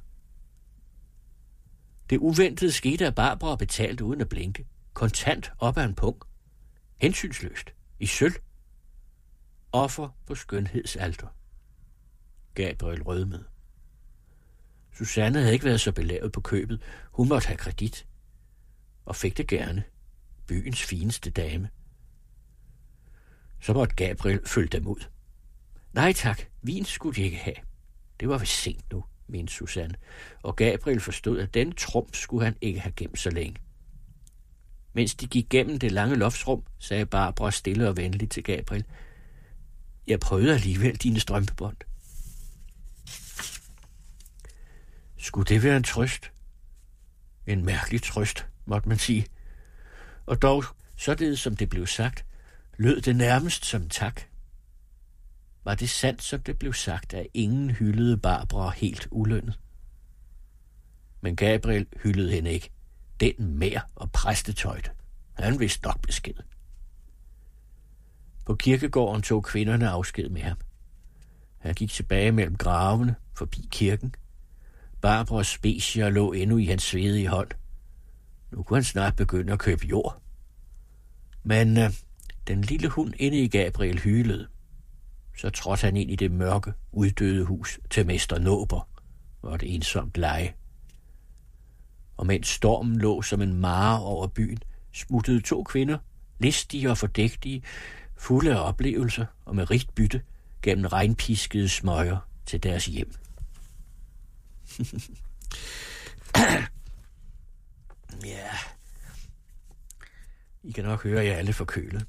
Det uventede skete, at Barbara betalte uden at blinke, kontant op ad en punkt, hensynsløst, i sølv. Offer på skønhedsalter. Gabriel rødmede. Susanne havde ikke været så belavet på købet. Hun måtte have kredit. Og fik det gerne. Byens fineste dame. Så måtte Gabriel følge dem ud. Nej tak, vin skulle de ikke have. Det var vist sent nu, mente Susanne. Og Gabriel forstod, at den trumf skulle han ikke have gemt så længe. Mens de gik gennem det lange loftsrum, sagde Barbara stille og venligt til Gabriel. Jeg prøvede alligevel dine strømpebånd. Skulle det være en trøst? En mærkelig trøst, måtte man sige. Og dog, således som det blev sagt, lød det nærmest som tak. Var det sandt, som det blev sagt, at ingen hyldede Barbara helt ulønnet? Men Gabriel hyldede hende ikke. Den mær og præstetøjte. Han vidste nok besked. På kirkegården tog kvinderne afsked med ham. Han gik tilbage mellem gravene, forbi kirken. Barbaras specier lå endnu i hans svedige hånd. Nu kunne han snart begynde at købe jord. Men den lille hund inde i Gabriel hylede. Så trådte han ind i det mørke, uddøde hus til mester Nåber, hvor det ensomt leje. Og mens stormen lå som en mare over byen, smuttede 2 kvinder, listige og fordægtige, fulde af oplevelser og med rigt bytte, gennem regnpiskede smøger til deres hjem. Ja, I kan nok høre, at jeg er alle forkølet.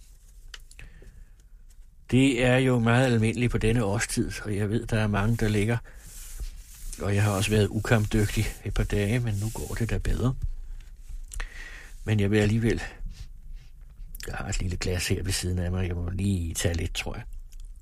Det er jo meget almindeligt på denne årstid, og jeg ved, der er mange, der ligger. Og jeg har også været ukampdygtig et par dage, men nu går det da bedre. Men jeg vil alligevel... Jeg har et lille glas her ved siden af mig. Jeg må lige tage lidt, tror jeg.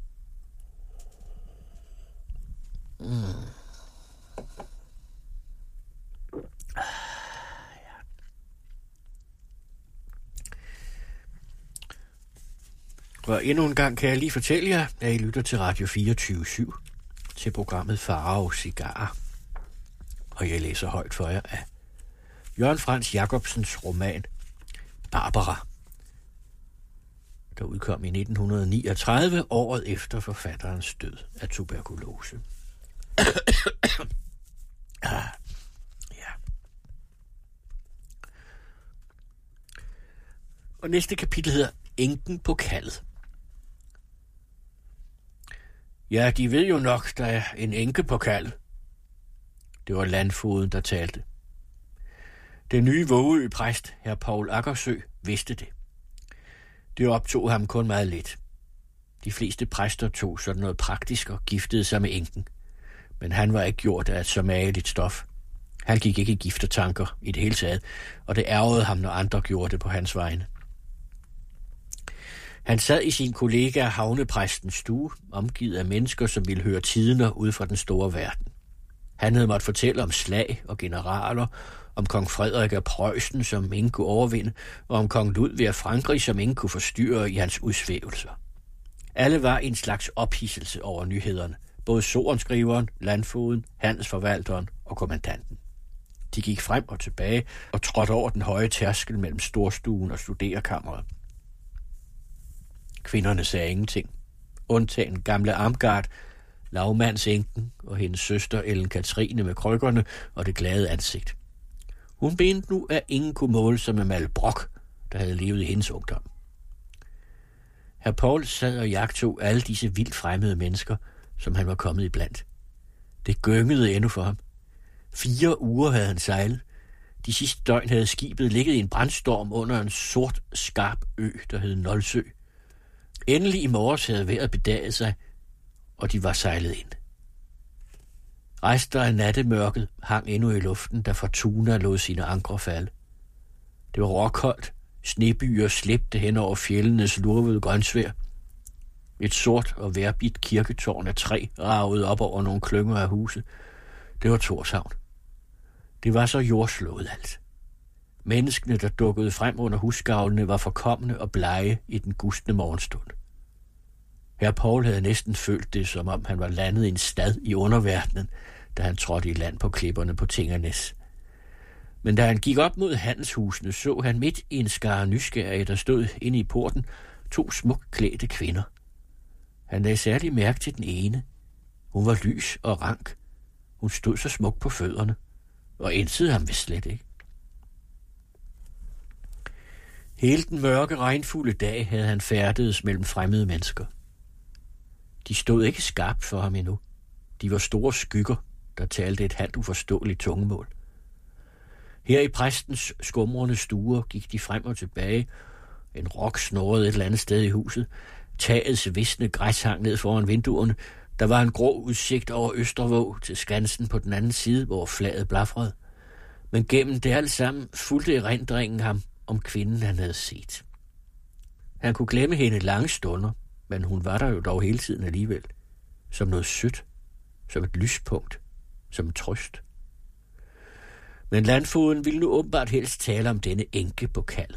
Og endnu en gang kan jeg lige fortælle jer, at I lytter til Radio 24/7 til programmet Farao Cigarer. Og jeg læser højt for jer af Jørgen Frans Jacobsens roman Barbara, der udkom i 1939, året efter forfatterens død af tuberkulose. Ja. Og næste kapitel hedder Enken på kaldet. Ja, de ved jo nok, der er en enke på kaldet. Det var landfogeden, der talte. Den nye Vågeø-præst, hr. Paul Aggersø, vidste det. Det optog ham kun meget lidt. De fleste præster tog sådan noget praktisk og giftede sig med enken. Men han var ikke gjort af et så mageligt stof. Han gik ikke i giftertanker i det hele taget, og det ærgede ham, når andre gjorde det på hans vegne. Han sad i sin kollega havnepræstens stue, omgivet af mennesker, som ville høre tidender ud fra den store verden. Han havde måttet fortælle om slag og generaler, om kong Frederik af Preussen, som ingen kunne overvinde, og om kong Ludvig af Frankrig, som ingen kunne forstyrre i hans udsvævelser. Alle var en slags ophidselse over nyhederne, både sorenskriveren, landfogeden, handelsforvalteren og kommandanten. De gik frem og tilbage og trådte over den høje tærskel mellem storstuen og studerekammeret. Kvinderne sagde ingenting, undtagen gamle Amgard, lavmandsenken og hendes søster Ellen Katrine med krykkerne og det glade ansigt. Hun mente nu, at ingen kunne måle sig med Malbrok, der havde levet i hendes ungdom. Herr Paul sad og jagtog alle disse vildt fremmede mennesker, som han var kommet iblandt. Det gyngede endnu for ham. 4 uger havde han sejlet. De sidste døgn havde skibet ligget i en brandstorm under en sort, skarp ø, der hed Nolsø. Endelig i morges havde vejret bedaget sig, og de var sejlet ind. Rester af nattemørket hang endnu i luften, da Fortuna lod sine ankre falde. Det var råkoldt. Snebyer slæbte hen over fjeldenes lurvede grønsvær. Et sort og vejrbidt kirketårn af træ ragede op over nogle klynger af huse. Det var Thorshavn. Det var så jordslået alt. Menneskene, der dukkede frem under husgavlene, var forkomne og blege i den gustne morgenstund. Herr Paul havde næsten følt det, som om han var landet i en stad i underverdenen, da han trådte i land på klipperne på Tingernes. Men da han gik op mod handelshusene, så han midt i en skare nysgerrige, der stod inde i porten, 2 smukt klædte kvinder. Han lagde særlig mærke til den ene. Hun var lys og rank. Hun stod så smukt på fødderne, og ænsede ham vist slet ikke. Hele den mørke, regnfulde dag havde han færdedes mellem fremmede mennesker. De stod ikke skarpt for ham endnu. De var store skygger, der talte et halvt uforståeligt tungemål. Her i præstens skumrende stuer gik de frem og tilbage. En rok snorrede et eller andet sted i huset. Tagets visne græs hang ned foran vinduerne. Der var en grå udsigt over Østervåg til skansen på den anden side, hvor flaget blafrede. Men gennem det alt sammen fulgte erindringen ham om kvinden, han havde set. Han kunne glemme hende lange stunder, men hun var der jo dog hele tiden alligevel. Som noget sødt, som et lyspunkt, som en trøst. Men landfogeden ville nu åbenbart helst tale om denne enke på kald.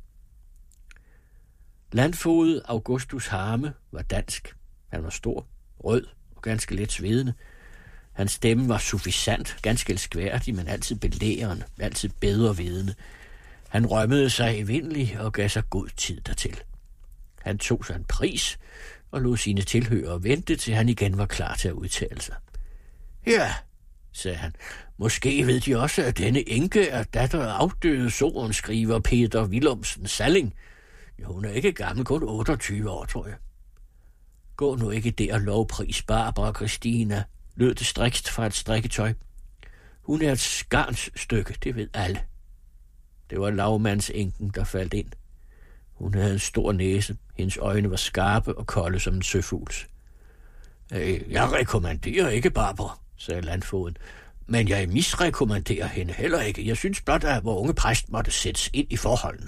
Landfoged Augustus Harme var dansk. Han var stor, rød og ganske let svedende. Hans stemme var suffisant, ganske elskværdig, men altid belærende, altid bedrevidende. Han rømmede sig evindelig og gav sig god tid dertil. Han tog sig en pris og lod sine tilhørere vente, til han igen var klar til at udtale sig. Ja, sagde han. Måske ved de også, at denne enke er datter af afdøde sorenskriver Peter Willumsen Salling. Ja, hun er ikke gammel, kun 28 år, tror jeg. Gå nu ikke der og lovpris Barbara Christina, lød det strikst fra et strikketøj. Hun er et skarnsstykke, det ved alle. Det var lavmandsenken, der faldt ind. Hun havde en stor næse, hendes øjne var skarpe og kolde som en søfugls. Jeg rekommanderer ikke Barbara, sagde landfogeden, men jeg misrekommanderer hende heller ikke. Jeg synes blot, at vor unge præst måtte sættes ind i forholdene.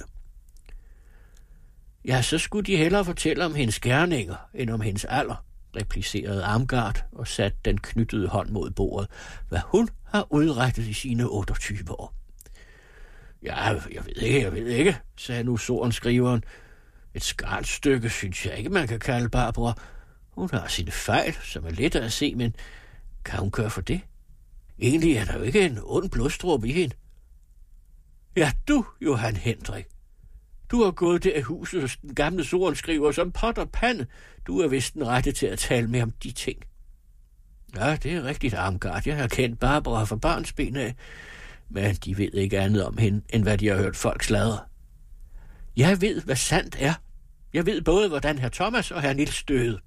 Ja, så skulle de hellere fortælle om hendes gerninger, end om hendes alder, replicerede Amgard og satte den knyttede hånd mod bordet, hvad hun har udrettet i sine 28 år. Ja, jeg ved ikke, sagde nu sorenskriveren. Et skarnstykke synes jeg ikke, man kan kalde Barbara. Hun har sine fejl, som er let at se, men kan hun køre for det? Egentlig er der jo ikke en ond blodstrup i hende. Ja, du, Johan Hendrik. Du har gået der i huset hos den gamle sorenskriver som pot og pande. Du er vist den rette til at tale med om de ting. Ja, det er rigtigt, Amgard. Jeg har kendt Barbara fra barnsben af, men de ved ikke andet om hende, end hvad de har hørt folk sladre. Jeg ved, hvad sandt er. Jeg ved både, hvordan herr Thomas og herr Niels døde.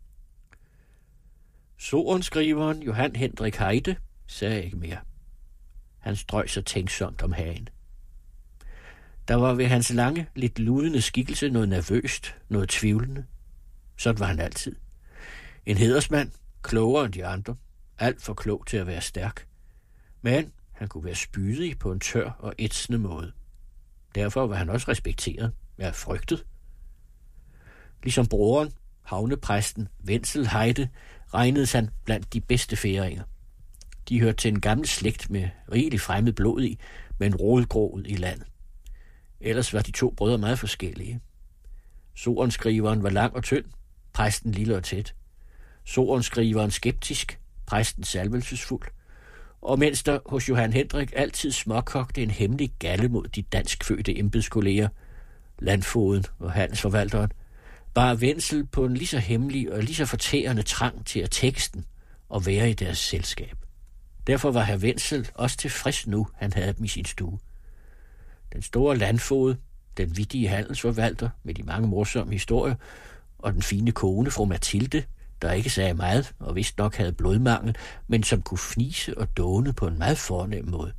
Sorenskriveren Johan Hendrik Heide sagde ikke mere. Han strøg sig tænksomt om hagen. Der var ved hans lange, lidt ludende skikkelse noget nervøst, noget tvivlende. Sådan var han altid. En hædersmand, klogere end de andre, alt for klog til at være stærk. Men han kunne være spydig på en tør og ætsende måde. Derfor var han også respekteret, ja frygtet. Ligesom broren, havnepræsten Wenzel Heide, regnedes han blandt de bedste færinger. De hørte til en gammel slægt med rigeligt fremmed blod i, men rodgroet i landet. Ellers var de to brødre meget forskellige. Sorenskriveren var lang og tynd, præsten lille og tæt. Sorenskriveren skeptisk, præsten salvelsesfuld. Og mens der hos Johan Hendrik altid småkogte en hemmelig galle mod de danskfødte embedskolleger, landfoden og handelsforvalteren, bar Wenzel på en lige så hemmelig og lige så fortærende trang til at teksten og være i deres selskab. Derfor var herr Wenzel også tilfreds nu, han havde dem i sin stue. Den store landfod, den vittige handelsforvalter med de mange morsomme historier, og den fine kone, fru Mathilde, der ikke sagde meget og vist nok havde blodmangel, men som kunne fnise og dåne på en meget fornem måde.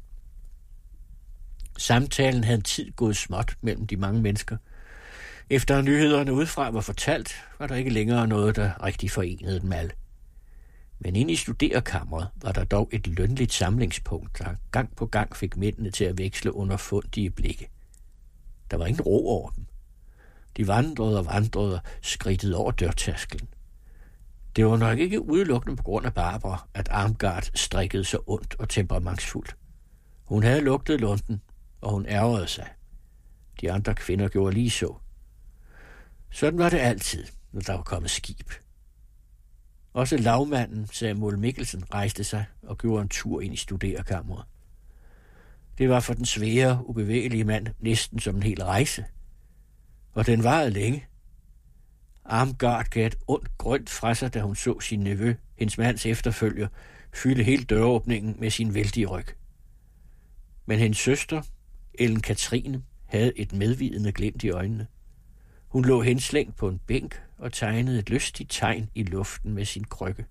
Samtalen havde en tid gået småt mellem de mange mennesker. Efter nyhederne udefra var fortalt, var der ikke længere noget, der rigtig forenede dem alle. Men inde i studerekammeret var der dog et lønligt samlingspunkt, der gang på gang fik mændene til at veksle underfundige blikke. Der var ingen ro over dem. De vandrede og skridtede over dørtærsklen. Det var nok ikke udelukkende på grund af Barbara, at Armgard strikkede så ondt og temperamentsfuldt. Hun havde lugtet lunden, og hun ærgerede sig. De andre kvinder gjorde lige så. Sådan var det altid, når der var kommet skib. Også lavmanden Samuel Mikkelsen rejste sig og gjorde en tur ind i studerekammeret. Det var for den svære, ubevægelige mand næsten som en hel rejse. Og den varede længe. Armgard gav et ondt grønt fra sig, da hun så sin nevø, hendes mands efterfølger, fylde hele døråbningen med sin vældige ryg. Men hendes søster, Ellen Katrine, havde et medvidende glimt i øjnene. Hun lå henslængt på en bænk og tegnede et lystigt tegn i luften med sin krykke.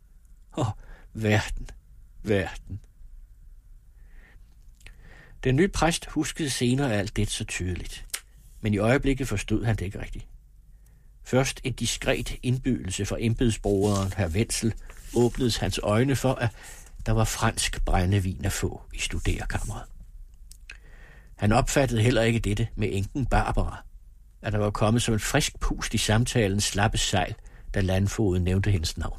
Verden. Den nye præst huskede senere alt det så tydeligt, men i øjeblikket forstod han det ikke rigtigt. Først en diskret indbydelse fra embedsbrugeren herr Wenzel åbnede hans øjne for, at der var fransk brændevin at få i studerekammeret. Han opfattede heller ikke dette med enken Barbara, at der var kommet som en frisk pust i samtalens slappe sejl, da landfoden nævnte hendes navn.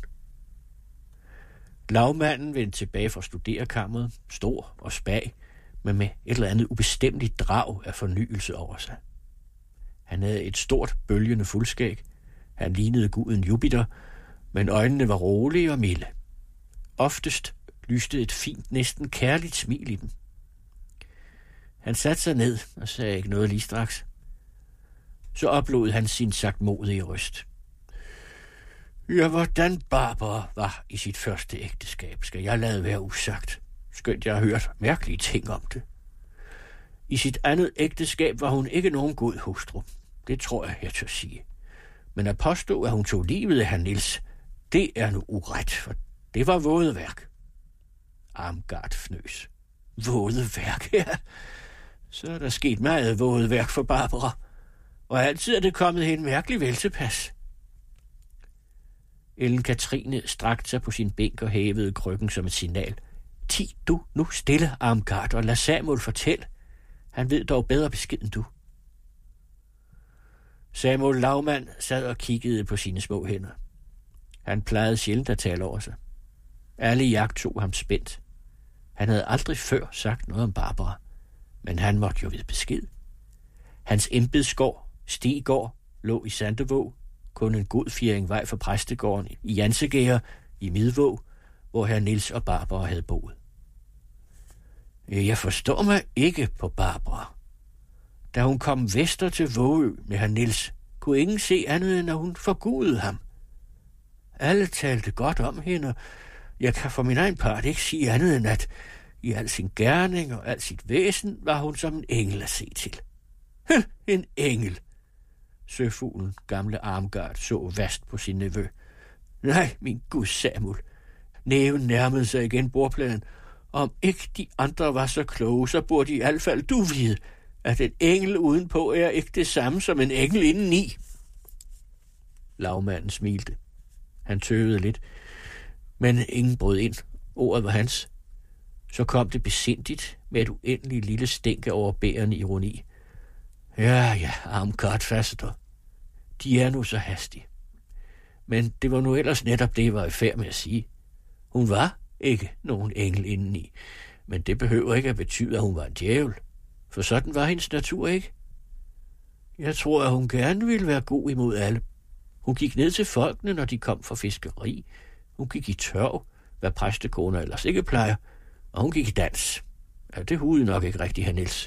Lavmanden vendte tilbage fra studerekammeret, stor og spag, men med et eller andet ubestemmeligt drag af fornyelse over sig. Han havde et stort, bølgende fuldskæg. Han lignede guden Jupiter, men øjnene var rolige og milde. Oftest lyste et fint, næsten kærligt smil i dem. Han satte sig ned og sagde ikke noget lige straks. Så oplod han sin sagtmodige røst. Ja, hvordan Barbara var i sit første ægteskab, skal jeg lade være usagt. Skønt jeg har hørt mærkelige ting om det. I sit andet ægteskab var hun ikke nogen god hustru. Det tror jeg tør sige. Men at påstå, at hun tog livet af herr Niels, det er nu uret, for det var vådeværk. Armgard fnøs. Vådeværk, ja. Så er der sket meget vådeværk for Barbara. Og altid er det kommet hende mærkelig vel tilpas. Ellen Katrine strakte sig på sin bænk og hævede krykken som et signal. Ti du nu stille, Armgard, og lad Samuel fortælle. Han ved dog bedre besked end du. Samuel Lavmand sad og kiggede på sine små hænder. Han plejede sjældent at tale over sig. Alle jagtog ham spændt. Han havde aldrig før sagt noget om Barbara, men han måtte jo vide besked. Hans embedsgård, Stigård, lå i Sandevåg, kun en god fjering vej fra præstegården i Jansegære i Midvåg, hvor herr Niels og Barbara havde boet. Jeg forstår mig ikke på Barbara. Da hun kom vester til Vågø med herr Niels, kunne ingen se andet, end at hun forgudede ham. Alle talte godt om hende, jeg kan for min egen part ikke sige andet end, at i al sin gerning og al sit væsen var hun som en engel at se til. En engel, Søfuglen, gamle Armgard, så vast på sin nevø. Nej, min Gud, Samuel. Næven nærmede sig igen bordpladen. Om ikke de andre var så kloge, så burde i hvert fald du vide, at en engel udenpå er ikke det samme som en engel indeni. Lagmanden smilte. Han tøvede lidt, men ingen brød ind. Ordet var hans. Så kom det besindigt med et uendeligt lille stænk af overbærende ironi. Ja, Armgard faster. De er nu så hastige. Men det var nu ellers netop det, jeg var i færd med at sige. Hun var ikke nogen engel indeni, men det behøver ikke at betyde, at hun var en djævel. For sådan var hendes natur ikke. Jeg tror, at hun gerne ville være god imod alle. Hun gik ned til folkene, når de kom fra fiskeri. Hun gik i tørv, hvad præstekoner ellers ikke plejer, og hun gik i dans. Ja, det hudede nok ikke rigtigt, herr Niels.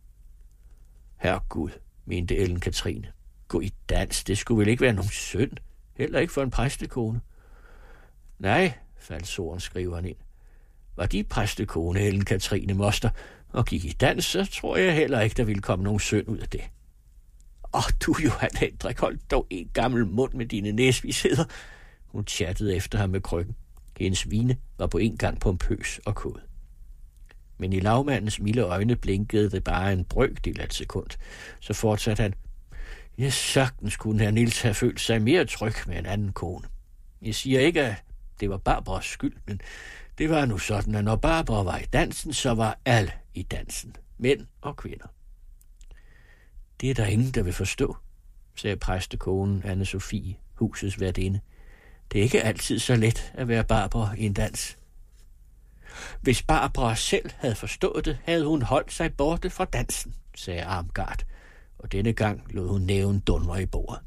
Herregud, mente Ellen Katrine. Gå i dans, det skulle vel ikke være nogen synd. Heller ikke for en præstekone. Nej, faldt sorenskriveren ind. Var de præstekone, Ellen Katrine Moster, og gik i dans, så tror jeg heller ikke, der ville komme nogen synd ud af det. Du, Johan Hendrik, hold dog en gammel mund med dine næsvisheder. Hun chattede efter ham med krykken. Hendes vine var på en gang pompøs og kod. Men i lagmandens milde øjne blinkede det bare en brøkdel af et sekund. Så fortsatte han. Jeg sagtens kunne herr Niels have følt sig mere tryg med en anden kone. Jeg siger ikke, at det var Barbaras skyld, men det var nu sådan, at når Barbara var i dansen, så var alle i dansen. Mænd og kvinder. Det er der ingen, der vil forstå, sagde præstekonen Anne-Sophie, husets værtinde. Det er ikke altid så let at være Barbara i en dans. Hvis Barbara selv havde forstået det, havde hun holdt sig borte fra dansen, sagde Armgard, og denne gang lod hun næven dundre i bordet.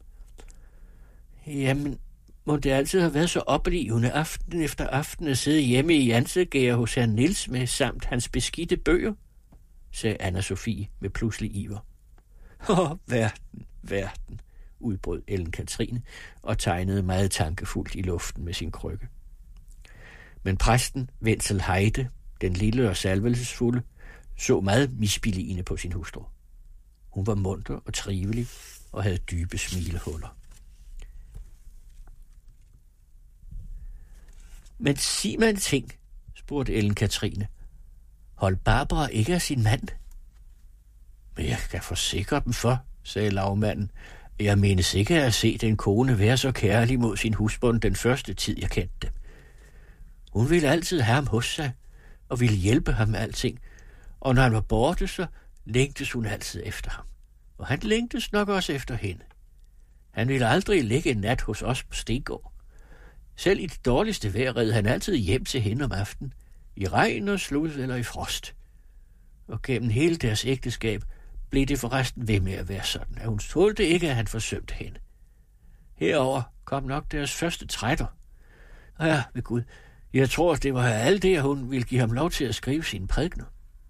Jamen, må det altid have været så oplevende aften efter aften at sidde hjemme i Ansegære hos herr Niels med samt hans beskidte bøger, sagde Anna-Sophie med pludselig iver. Verden, udbrød Ellen Katrine og tegnede meget tankefuldt i luften med sin krykke. Men præsten Wenzel Heide, den lille og salvelsesfulde, så meget misbilligende på sin hustru. Hun var munter og trivelig og havde dybe smilehuller. Men sig mig en ting, spurgte Ellen Katrine. Hold Barbara ikke af sin mand? Men jeg kan forsikre dem for, sagde lagmanden. Jeg menes ikke at have set en kone være så kærlig mod sin husbond den første tid, jeg kendte dem. Hun ville altid have ham hos sig, og ville hjælpe ham med alting. Og når han var borte, så længtes hun altid efter ham. Og han længtes nok også efter hende. Han ville aldrig ligge en nat hos os på Stengård. Selv i det dårligste vejr red han altid hjem til hende om aftenen, i regn og slud eller i frost. Og gennem hele deres ægteskab blev det forresten ved med at være sådan, at hun tålte ikke, at han forsømte hende. Herover kom nok deres første trætter. Og ja, ved Gud, jeg tror, det var alt det, at hun ville give ham lov til at skrive sine prædikener.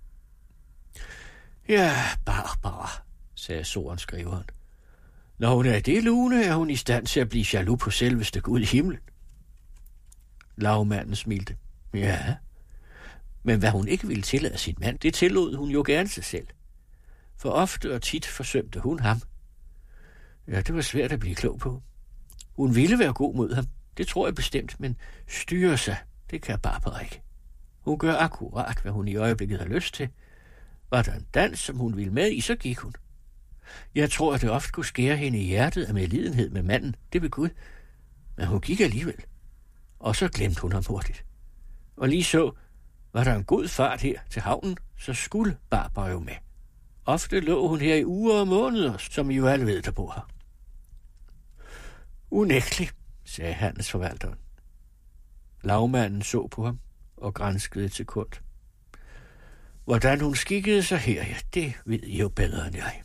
Ja, Barbara, sagde sorenskriveren. Når hun er i det lune, er hun i stand til at blive jaloux på selveste Gud i himlen. Lagmanden smilte. Ja, men hvad hun ikke ville tillade sin mand, det tillod hun jo gerne sig selv. For ofte og tit forsømte hun ham. Ja, det var svært at blive klog på. Hun ville være god mod ham, det tror jeg bestemt, men styre sig, det kan Barbara ikke. Hun gør akkurat, hvad hun i øjeblikket har lyst til. Var der en dans, som hun ville med i, så gik hun. Jeg tror, at det ofte kunne skære hende i hjertet af medlidenhed med manden, det ved Gud. Men hun gik alligevel. Og så glemte hun ham hurtigt. Og lige så, var der en god fart her til havnen, så skulle Barbara jo med. Ofte lå hun her i uger og måneder, som I jo alle ved, der bor her. Unægtelig, sagde handelsforvalteren. Lagmanden så på ham og granskede et sekund. Hvordan hun skikkede sig her, ja, det ved I jo bedre end jeg.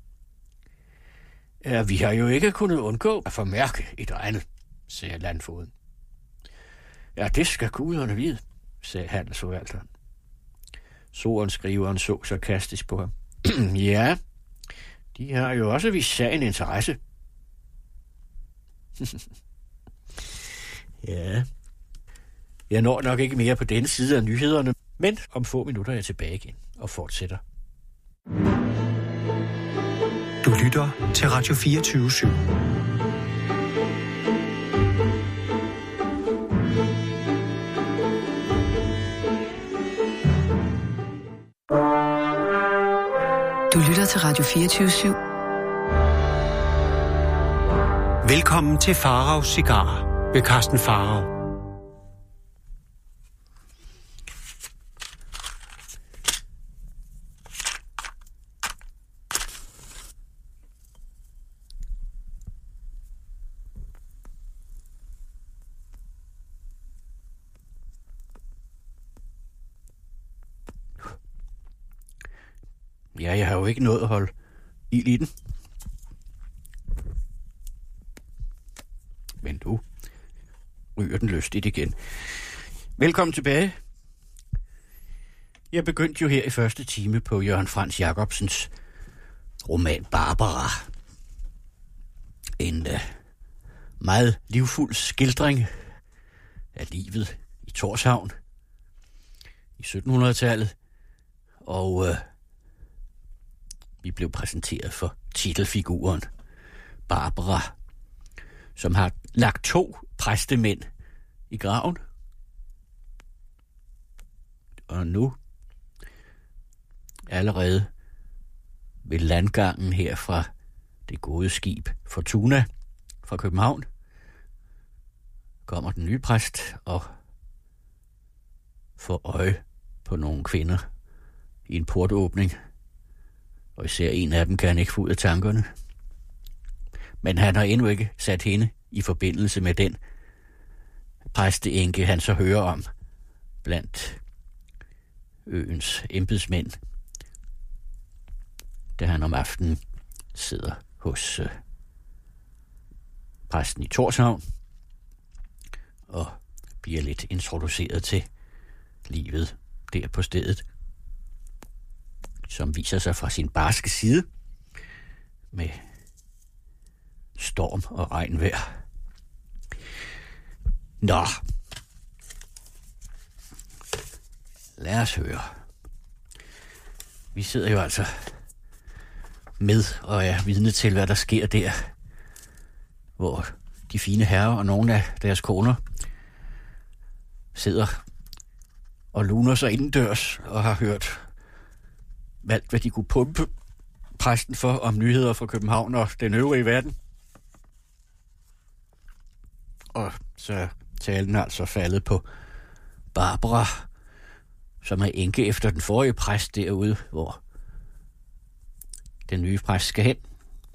Ja, vi har jo ikke kunnet undgå at formærke et og andet, sagde landfogeden. Ja, det skal guderne vide, sagde handelsforvalteren. Sorenskriveren så sarkastisk på ham. Ja, de har jo også vist sagen interesse. Ja, jeg når nok ikke mere på denne side af nyhederne, men om få minutter er jeg tilbage igen og fortsætter. Du lytter til Radio 24/7. Du lytter til Radio 24/7. Velkommen til Faraos Cigarer ved Karsten Farao. Ja, jeg har jo ikke nået at holde ild i den. Men nu ryger den lystigt igen. Velkommen tilbage. Jeg begyndte jo her i første time på Jørgen Frans Jacobsens roman Barbara. En meget livfuld skildring af livet i Tórshavn i 1700-tallet. Og vi blev præsenteret for titelfiguren Barbara, som har lagt 2 præstemænd i graven. Og nu, allerede ved landgangen her fra det gode skib Fortuna fra København, kommer den nye præst og får øje på nogle kvinder i en portåbning. Og især en af dem kan han ikke få ud af tankerne. Men han har endnu ikke sat hende i forbindelse med den præsteenke, han så hører om blandt øens embedsmænd, da han om aftenen sidder hos præsten i Tórshavn og bliver lidt introduceret til livet der på stedet, som viser sig fra sin barske side med storm og regnvejr. Nå, lad os høre. Vi sidder jo altså med og er vidne til, hvad der sker der, hvor de fine herrer og nogle af deres koner sidder og luner sig indendørs og har hørt valgt, hvad de kunne pumpe præsten for om nyheder fra København og den øvrige verden. Og så talen altså faldet på Barbara, som er enke efter den forrige præst derude, hvor den nye præst skal hen.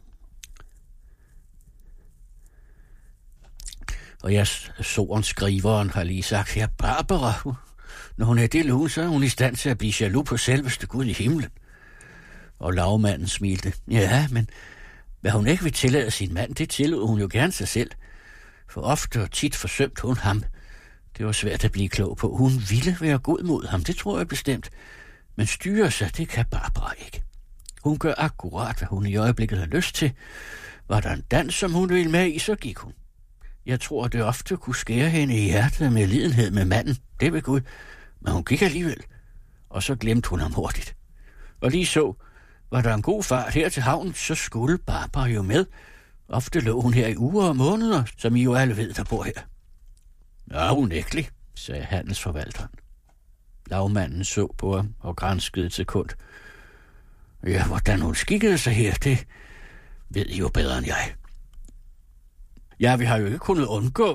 Og jeg sorenskriveren har lige sagt, ja, Barbara, når hun er det lune, så er hun i stand til at blive jaloux på selveste Gud i himlen. Og lagmanden smilte. Ja, men hvad hun ikke vil tillade sin mand, det tillod hun jo gerne sig selv. For ofte og tit forsømte hun ham. Det var svært at blive klog på. Hun ville være god mod ham, det tror jeg bestemt. Men styre sig, det kan Barbara ikke. Hun gør akkurat, hvad hun i øjeblikket har lyst til. Var der en dans, som hun ville med i, så gik hun. Jeg tror, det ofte kunne skære hende i hjertet med lidenhed med manden. Det ved Gud. Men hun gik alligevel. Og så glemte hun ham hurtigt. Og lige så, var der en god fart her til havnen, så skulle Barbara jo med. Ofte lå hun her i uger og måneder, som I jo alle ved, der bor her. Ja, unægtelig, sagde handelsforvalteren. Lagmanden så på ham og granskede et sekund. Ja, hvordan hun skikkede sig her, det ved I jo bedre end jeg. Ja, vi har jo ikke kunnet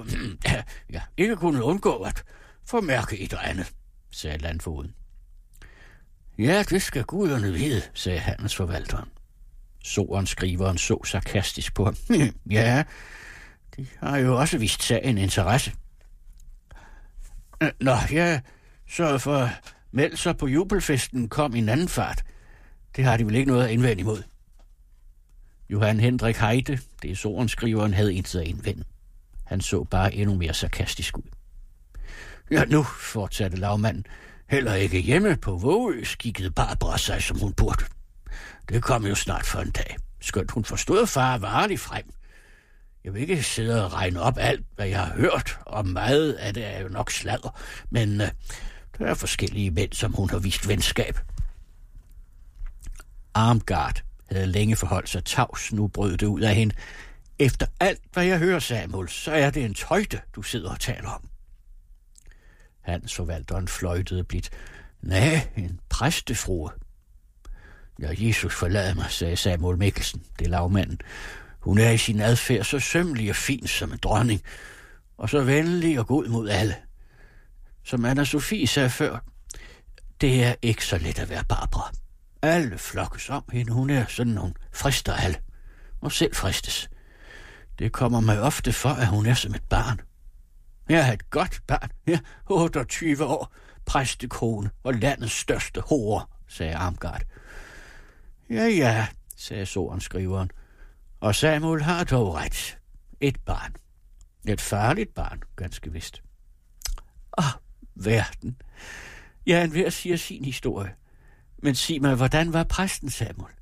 undgå at formærke et og andet, sagde landfogeden. Ja, det skal guderne vide, sagde handelsforvalteren. Sorenskriveren så sarkastisk på ham. Ja, de har jo også vist sagen interesse. Nå, jeg sørgede for at melde sig på jubelfesten kom i en anden fart. Det har de vel ikke noget at indvende imod. Johan Hendrik Heide, det er sorenskriveren, havde intet at indvende. Han så bare endnu mere sarkastisk ud. Ja, nu, fortsatte lagmanden, heller ikke hjemme på Vågø skikkede Barbara sig, som hun burde. Det kom jo snart for en dag. Skønt hun forstod far varligt frem. Jeg vil ikke sidde og regne op alt, hvad jeg har hørt, og meget af det er jo nok sladder, men der er forskellige mænd, som hun har vist venskab. Armgard havde længe forholdt sig tavs. Nu brød det ud af hende. Efter alt, hvad jeg hører, Samuel, så er det en tøjte, du sidder og taler om. Hans forvalteren fløjtede blidt. Nej, en præstefrue. Ja, Jesus forlad mig, sagde Samuel Mikkelsen, det er lagmanden. Hun er i sin adfærd så sømmelig og fin som en dronning, og så venlig og god mod alle. Som Anna Sofie sagde før, det er ikke så let at være Barbara. Alle flokkes om hende, hun er sådan, hun frister alle, og selv fristes. Det kommer mig ofte for, at hun er som et barn. Jeg er et godt barn, ja, 28 år, præstekone og landets største hore, sagde Armgard. Ja, sagde sorenskriveren, og Samuel har dog ret. Et barn. Et farligt barn, ganske vist. Verden. Ja, enhver siger sin historie. Men sig mig, hvordan var præsten, Samuel?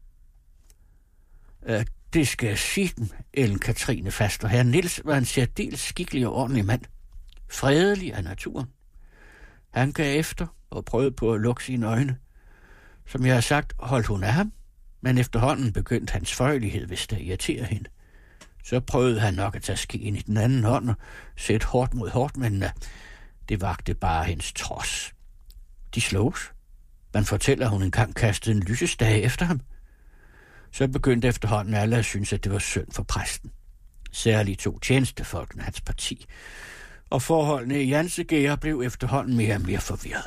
Det skal jeg sige dem, Ellen Katrine Faster. Herr Niels var en særdeles skikkelig og ordentlig mand. Fredelig af naturen. Han gav efter og prøvede på at lukke sine øjne. Som jeg har sagt, holdt hun af ham, men efterhånden begyndte hans føjelighed, hvis det irriterer hende. Så prøvede han nok at tage skeen i den anden hånd og sætte hårdt mod hårdt, men det vagte bare hendes trods. De slogs. Man fortæller, at hun engang kastede en lysestage efter ham. Så begyndte efterhånden alle at synes, at det var synd for præsten. Særligt to tjenestefolkene hans parti. Og forholdene i Jansegære blev efterhånden mere og mere forvirret.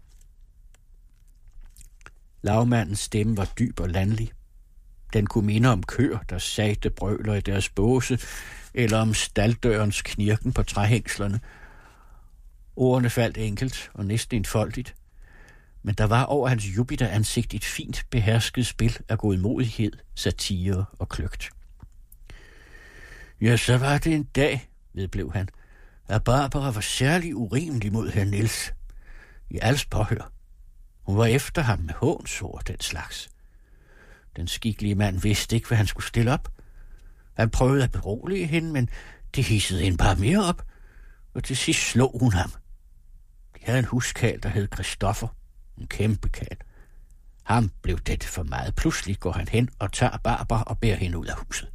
Lagmandens stemme var dyb og landlig. Den kunne minde om køer, der sagte brøler i deres båse, eller om staldørens knirken på træhængslerne. Ordene faldt enkelt og næsten enfoldigt, men der var over hans Jupiter-ansigt et fint behersket spil af godmodighed, satire og kløgt. Ja, så var det en dag, vedblev han, at Barbara var særlig urimelig mod herr Niels. I alles påhør. Hun var efter ham med hånsord og den slags. Den skikkelige mand vidste ikke, hvad han skulle stille op. Han prøvede at berolige hende, men det hissede hende bare mere op, og til sidst slog hun ham. De havde en huskarl, der hed Christoffer. En kæmpe karl. Ham blev dette for meget. Pludselig går han hen og tager Barbara og bærer hende ud af huset.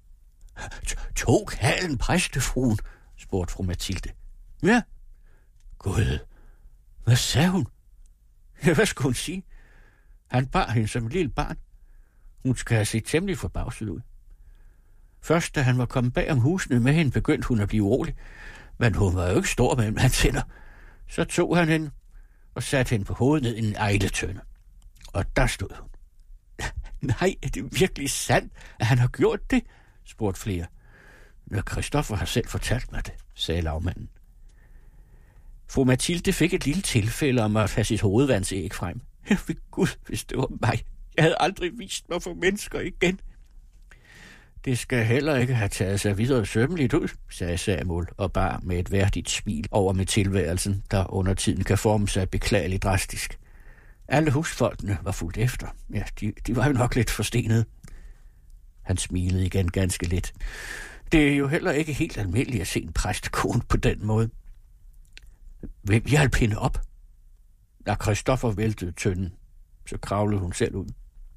Tog karlen præstefruen? Spurgte fru Mathilde. Ja. Gud, hvad sagde hun? Ja, hvad skulle hun sige? Han bar hende som et lille barn. Hun skal have set temmelig forbavset ud. Først da han var kommet bag om husene med hende, begyndte hun at blive urolig. Men hun var jo ikke stor mellem hans hænder. Så tog han hende og satte hende på hovedet ned i en ejletønde. Og der stod hun. Nej, er det virkelig sandt, at han har gjort det? Spurgte flere. Når Christoffer har selv fortalt mig det, sagde lagmanden. Fru Mathilde fik et lille tilfælde om at have sit hovedvandsæg frem. Jeg ved Gud, hvis det var mig. Jeg havde aldrig vist mig for mennesker igen. Det skal heller ikke have taget sig videre sømmeligt ud, sagde Samuel og bar med et værdigt smil over med tilværelsen, der under tiden kan forme sig beklageligt drastisk. Alle husfolkene var fuldt efter. Ja, de var jo nok lidt forstenede. Han smilede igen ganske lidt. Det er jo heller ikke helt almindeligt at se en præstekone på den måde. Hvem hjalp hende op? Da Christoffer væltede tønden, så kravlede hun selv ud.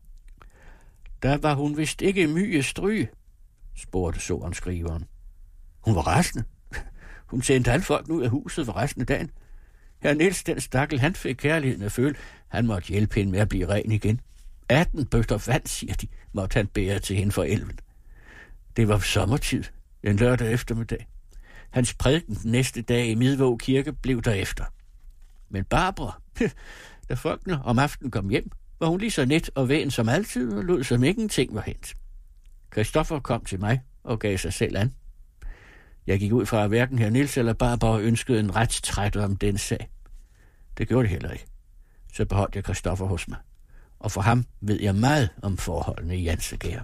Der var hun vist ikke mye stryge, spurgte sorenskriveren. Hun var rasende. Hun sendte alle folkene ud af huset for resten af dagen. Herr Niels, den stakkel, han fik kærligheden at føle. Han måtte hjælpe hende med at blive ren igen. 18 bøtter vand, siger de, måtte han bære til hende for elven. Det var sommertid, en lørdag eftermiddag. Hans prædiken den næste dag i Midvåg Kirke blev derefter. Men Barbara, da folkene om aftenen kom hjem, var hun lige så net og væn som altid og lod som ingenting var hent. Christoffer kom til mig og gav sig selv an. Jeg gik ud fra, at hverken herr Niels eller Barbara ønskede en retstræt om den sag. Det gjorde det heller ikke. Så beholdt jeg Christoffer hos mig, og for ham ved jeg meget om forholdene i Jansegære.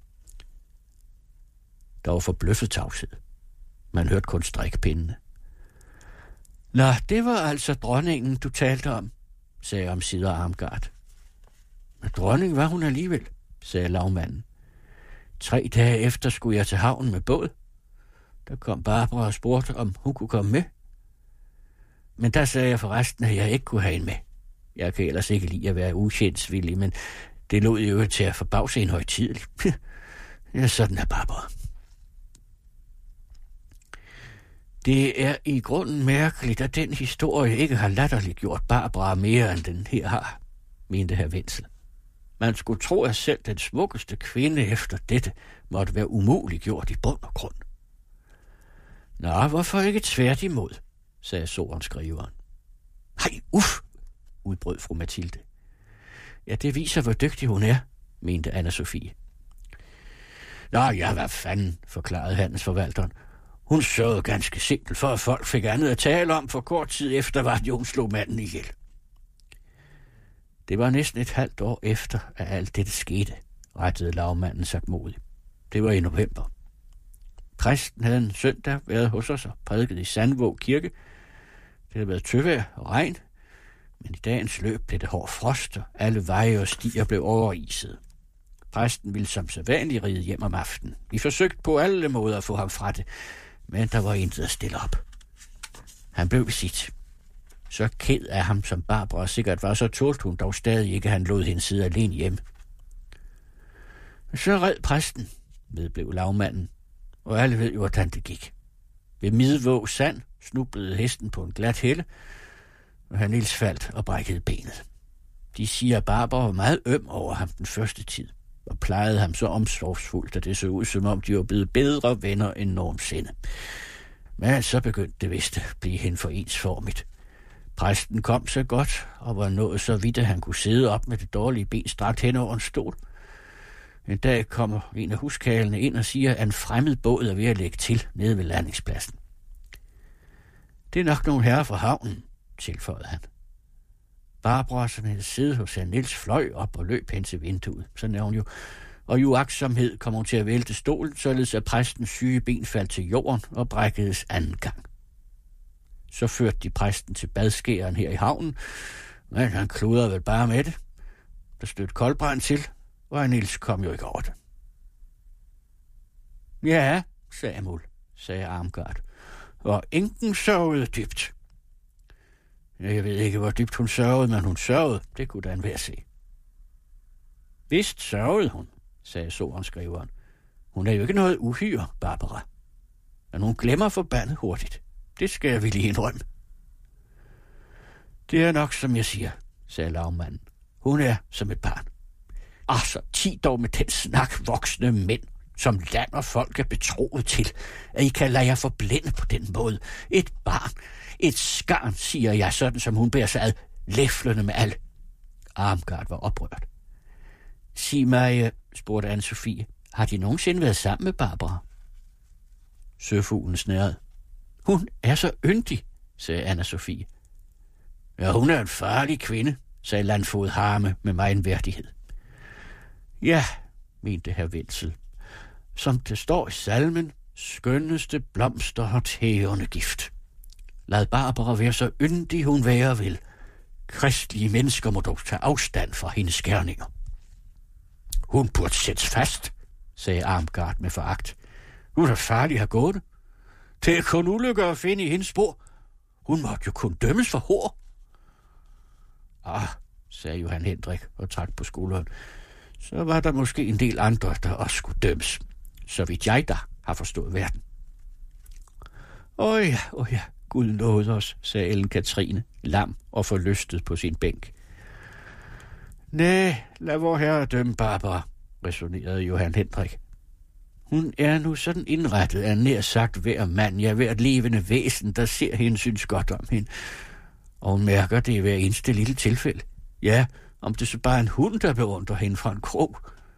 Der var forbløffet tavshed. Man hørte kun strikpindene. Nå, det var altså dronningen, du talte om, sagde omsider Armgard. Men dronning var hun alligevel, sagde lagmanden. 3 dage efter skulle jeg til havnen med båd. Der kom Barbara og spurgte, om hun kunne komme med. Men der sagde jeg forresten, at jeg ikke kunne have hende med. Jeg kan ellers ikke lide at være ukendsvillig, men Det lod jo til at forbavse en højtidelig. Ja, sådan er Barbara. Det er i grunden mærkeligt, at den historie ikke har latterliggjort Barbara mere, end den her har, mente hr. Wenzel. Man skulle tro, at selv den smukkeste kvinde efter dette måtte være umuliggjort i bund og grund. Nå, hvorfor ikke tværtimod, sagde sorenskriveren. Hej, udbrød fru Mathilde. Ja, det viser, hvor dygtig hun er, mente Anna-Sophie. Nå ja, hvad fanden, forklarede handelsforvalteren. Hun sørgede ganske simpelt for, at folk fik andet at tale om, for kort tid efter var det, hun slog manden ihjel. Det var næsten et halvt år efter, at alt dette skete, rettede lagmanden sagtmodigt. Det var i november. Præsten havde en søndag været hos os og prædiket i Sandvåg Kirke. Det havde været tøvejr og regn, men i dagens løb blev det hård frost, og alle veje og stier blev overiset. Præsten ville som sædvanligt ride hjem om aftenen. Vi forsøgte på alle måder at få ham fra det, men der var intet at stille op. Han blev ved sit. Så ked af ham, som Barbara sikkert var, så tålte hun dog stadig ikke, at han lod hende sidde alene hjemme. Så red præsten, vedblev lagmanden, og alle ved jo, hvordan det gik. Ved Midvåg Sand snublede hesten på en glat helle, og han Niels faldt og brækkede benet. De siger, at Barbara var meget øm over ham den første tid, og plejede ham så omsorgsfuldt, at det så ud, som om de var blevet bedre venner end nogensinde. Men så begyndte det vist at blive hende for ensformigt. Præsten kom så godt, og var nået så vidt, at han kunne sidde op med det dårlige ben strakt hen over en stol. En dag kommer en af huskarlene ind og siger, at en fremmed båd er ved at lægge til nede ved landingspladsen. Det er nok nogle herrer fra havnen, tilføjede han. Barbara, som havde siddet hos herr Niels, fløj op og løb hen til vinduet. Sådan er hun jo. Og i uagtsomhed kom hun til at vælte stolen, således at præstens syge ben faldt til jorden og brækkedes anden gang. Så førte de præsten til badskæren her i havnen, men han kludrede vel bare med det. Der stødte koldbrand til, og Niels kom jo ikke over det. Ja, sagde Mul, sagde Armgard, og enken sørgede dybt. Jeg ved ikke, hvor dybt hun sørgede, men hun sørgede. Det kunne da enhver se. Vist sørgede hun, sagde sorenskriveren. Hun er jo ikke noget uhyre, Barbara. Men hun glemmer forbandet hurtigt. Det skal jeg ville indrømme. Det er nok, som jeg siger, sagde lagmanden. Hun er som et barn. Så 10 dog med den snak voksne mænd, som land og folk er betroet til, at I kan lade jer forblænde på den måde. Et barn, et skarn, siger jeg, sådan som hun bærer sig ad, læflende med alt. Armgard var oprørt. Sig mig, spurgte Anne-Sophie, har de nogensinde været sammen med Barbara? Søfuglen snærede. Hun er så yndig, sagde Anna-Sophie. Ja, hun er en farlig kvinde, sagde landfod Harme med megen værdighed. Ja, mente hr. Wenzel. Som det står i salmen, skønneste blomster har tævende gift. Lad Barbara være så yndig, hun være vil. Kristlige mennesker må dog tage afstand fra hendes gerninger. Hun burde sættes fast, sagde Armgard med foragt. Hun er farlig at have gået. Det er kun ulykker at finde i hendes spor. Hun måtte jo kun dømmes for hår. Sagde Johan Hendrik og trak på skulderen. Så var der måske en del andre, der også skulle dømmes. Så vidt jeg da har forstået verden. Åh ja, Gud nåede os, sagde Ellen Katrine, lam og forlystet på sin bænk. Næh, lad vor herre dømme Barbara, resonerede Johan Hendrik. Hun er nu sådan indrettet af nær sagt hver mand, ja hvert levende væsen, der ser hende, synes godt om hende. Og hun mærker det i hver eneste lille tilfælde. Ja, om det så bare er en hund, der beundrer hende fra en krog.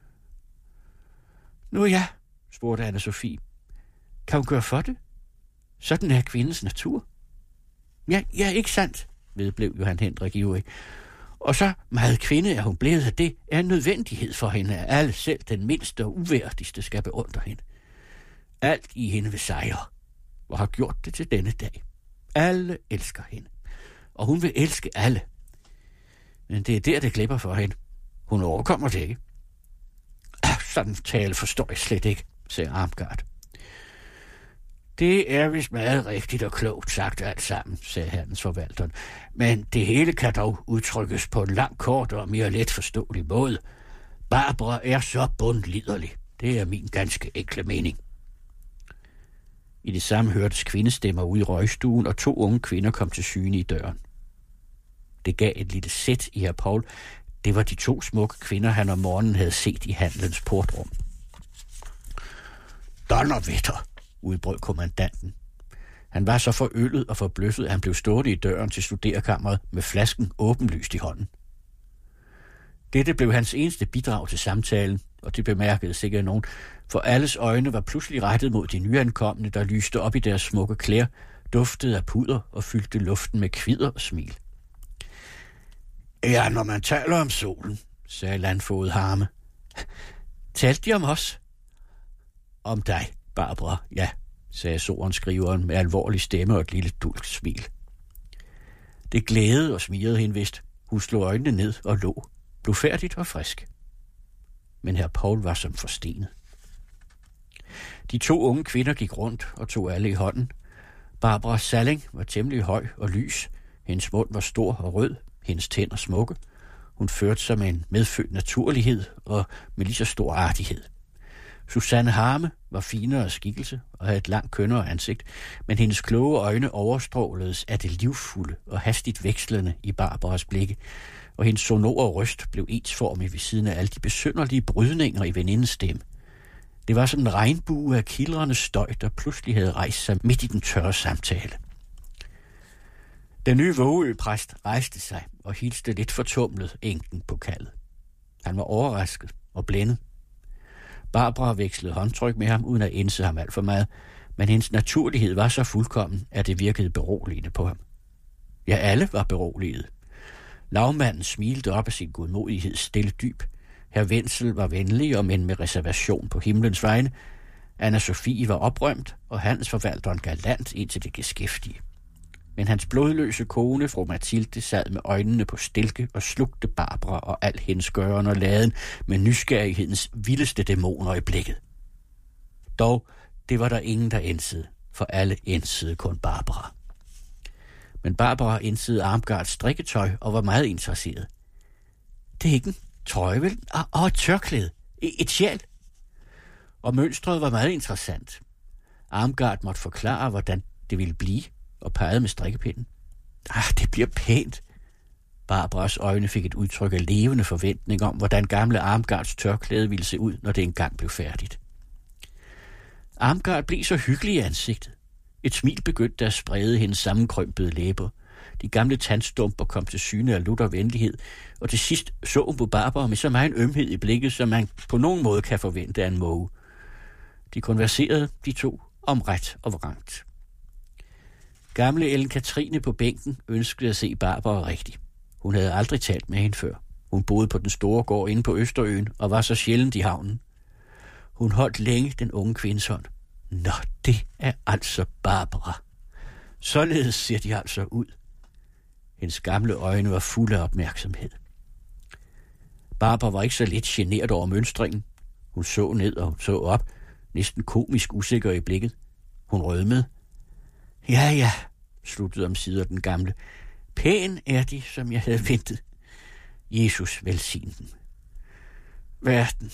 Nu ja, spurgte Anna-Sophie. Kan hun gøre for det? Sådan er kvindens natur. Ja, ikke sandt, vedblev Johan Hendrik ivrig. Og så meget kvinde er hun blevet, at det er en nødvendighed for hende, at alle, selv den mindste og uværdigste, skal beundre hende. Alt i hende vil sejre, og har gjort det til denne dag. Alle elsker hende, og hun vil elske alle. Men det er der, det glipper for hende. Hun overkommer det ikke. Sådan tale forstår jeg slet ikke, sagde Armgard. Det er vist meget rigtigt og klogt sagt alt sammen, sagde handelsforvalteren. Men det hele kan dog udtrykkes på en langt kortere og mere let forståelig måde. Barbara er så bundliderlig. Det er min ganske enkle mening. I det samme hørtes kvindestemmer ude i røgstuen, og 2 unge kvinder kom til syne i døren. Det gav et lille sæt i hr. Paul. Det var de 2 smukke kvinder, han om morgenen havde set i handelens portrum. Donnerwetter, udbrød kommandanten. Han var så forøllet og forbløffet, at han blev stående i døren til studerkammeret med flasken åbenlyst i hånden. Dette blev hans eneste bidrag til samtalen, og det bemærkede sikkert nogen, for alles øjne var pludselig rettet mod de nyankomne, der lyste op i deres smukke klæder, duftede af pudder og fyldte luften med kvidder og smil. Ja, når man taler om solen, sagde landfoged Harme. Talte de om os? Om dig, Barbara, ja, sagde sorenskriveren med alvorlig stemme og et lille dulsk smil. Det glædede og smirede hende vist. Hun slog øjnene ned og lå, blufærdigt og frisk. Men hr. Paul var som forstenet. De 2 unge kvinder gik rundt og tog alle i hånden. Barbara Salling var temmelig høj og lys. Hendes mund var stor og rød, hendes tænder smukke. Hun førte sig med en medfødt naturlighed og med lige så stor artighed. Susanne Harme var finere af skikkelse og havde et langt kønnere ansigt, men hendes kloge øjne overstråledes af det livfulde og hastigt vekslende i Barbaras blikke, og hendes sonore røst blev ensformig ved siden af alle de besynderlige brydninger i venindens stemme. Det var som en regnbue af kildrende støj, der pludselig havde rejst sig midt i den tørre samtale. Den nye Vågeø-præst rejste sig og hilste lidt fortumlet enken på kaldet. Han var overrasket og blændet. Barbara vekslede håndtryk med ham, uden at indse ham alt for meget, men hendes naturlighed var så fuldkommen, at det virkede beroligende på ham. Ja, alle var beroliget. Lagmanden smilte op af sin godmodighed stille dyb. Herr Wenzel var venlig, og men med reservation på himlens vegne. Anna Sofie var oprømt, og handelsforvalteren galant ind til det geskæftige. Men hans blodløse kone, fru Mathilde, sad med øjnene på stilke og slugte Barbara og al hendes gøren og laden med nysgerrighedens vildeste dæmoner i blikket. Dog, det var der ingen, der indsede, for alle indsede kun Barbara. Men Barbara indsede Armgards strikketøj og var meget interesseret. Det er ikke en trøje, vel? Og et tørklæde. Et sjal. Og mønstret var meget interessant. Armgard måtte forklare, hvordan det ville blive, og pegede med strikkepinden. Det bliver pænt. Barbaras øjne fik et udtryk af levende forventning om, hvordan gamle Armgards tørklæde ville se ud, når det engang blev færdigt. Armgard blev så hyggelig i ansigtet. Et smil begyndte at sprede hendes sammenkrømpede læber. De gamle tandstumper kom til syne af lutter venlighed, og til sidst så hun på Barbara med så meget ømhed i blikket, som man på nogen måde kan forvente af en måge. De konverserede, de 2, om ret og vrangt. Gamle Ellen Katrine på bænken ønskede at se Barbara rigtigt. Hun havde aldrig talt med hende før. Hun boede på den store gård inde på Østerøen og var så sjældent i havnen. Hun holdt længe den unge kvindes hånd. Nå, det er altså Barbara. Således ser de altså ud. Hendes gamle øjne var fulde af opmærksomhed. Barbara var ikke så lidt genert over mønstringen. Hun så ned og så op, næsten komisk usikker i blikket. Hun rødmede. Ja, sluttede omsider den gamle. Pæn er de, som jeg havde ventet. Jesus velsigne dem. Verden.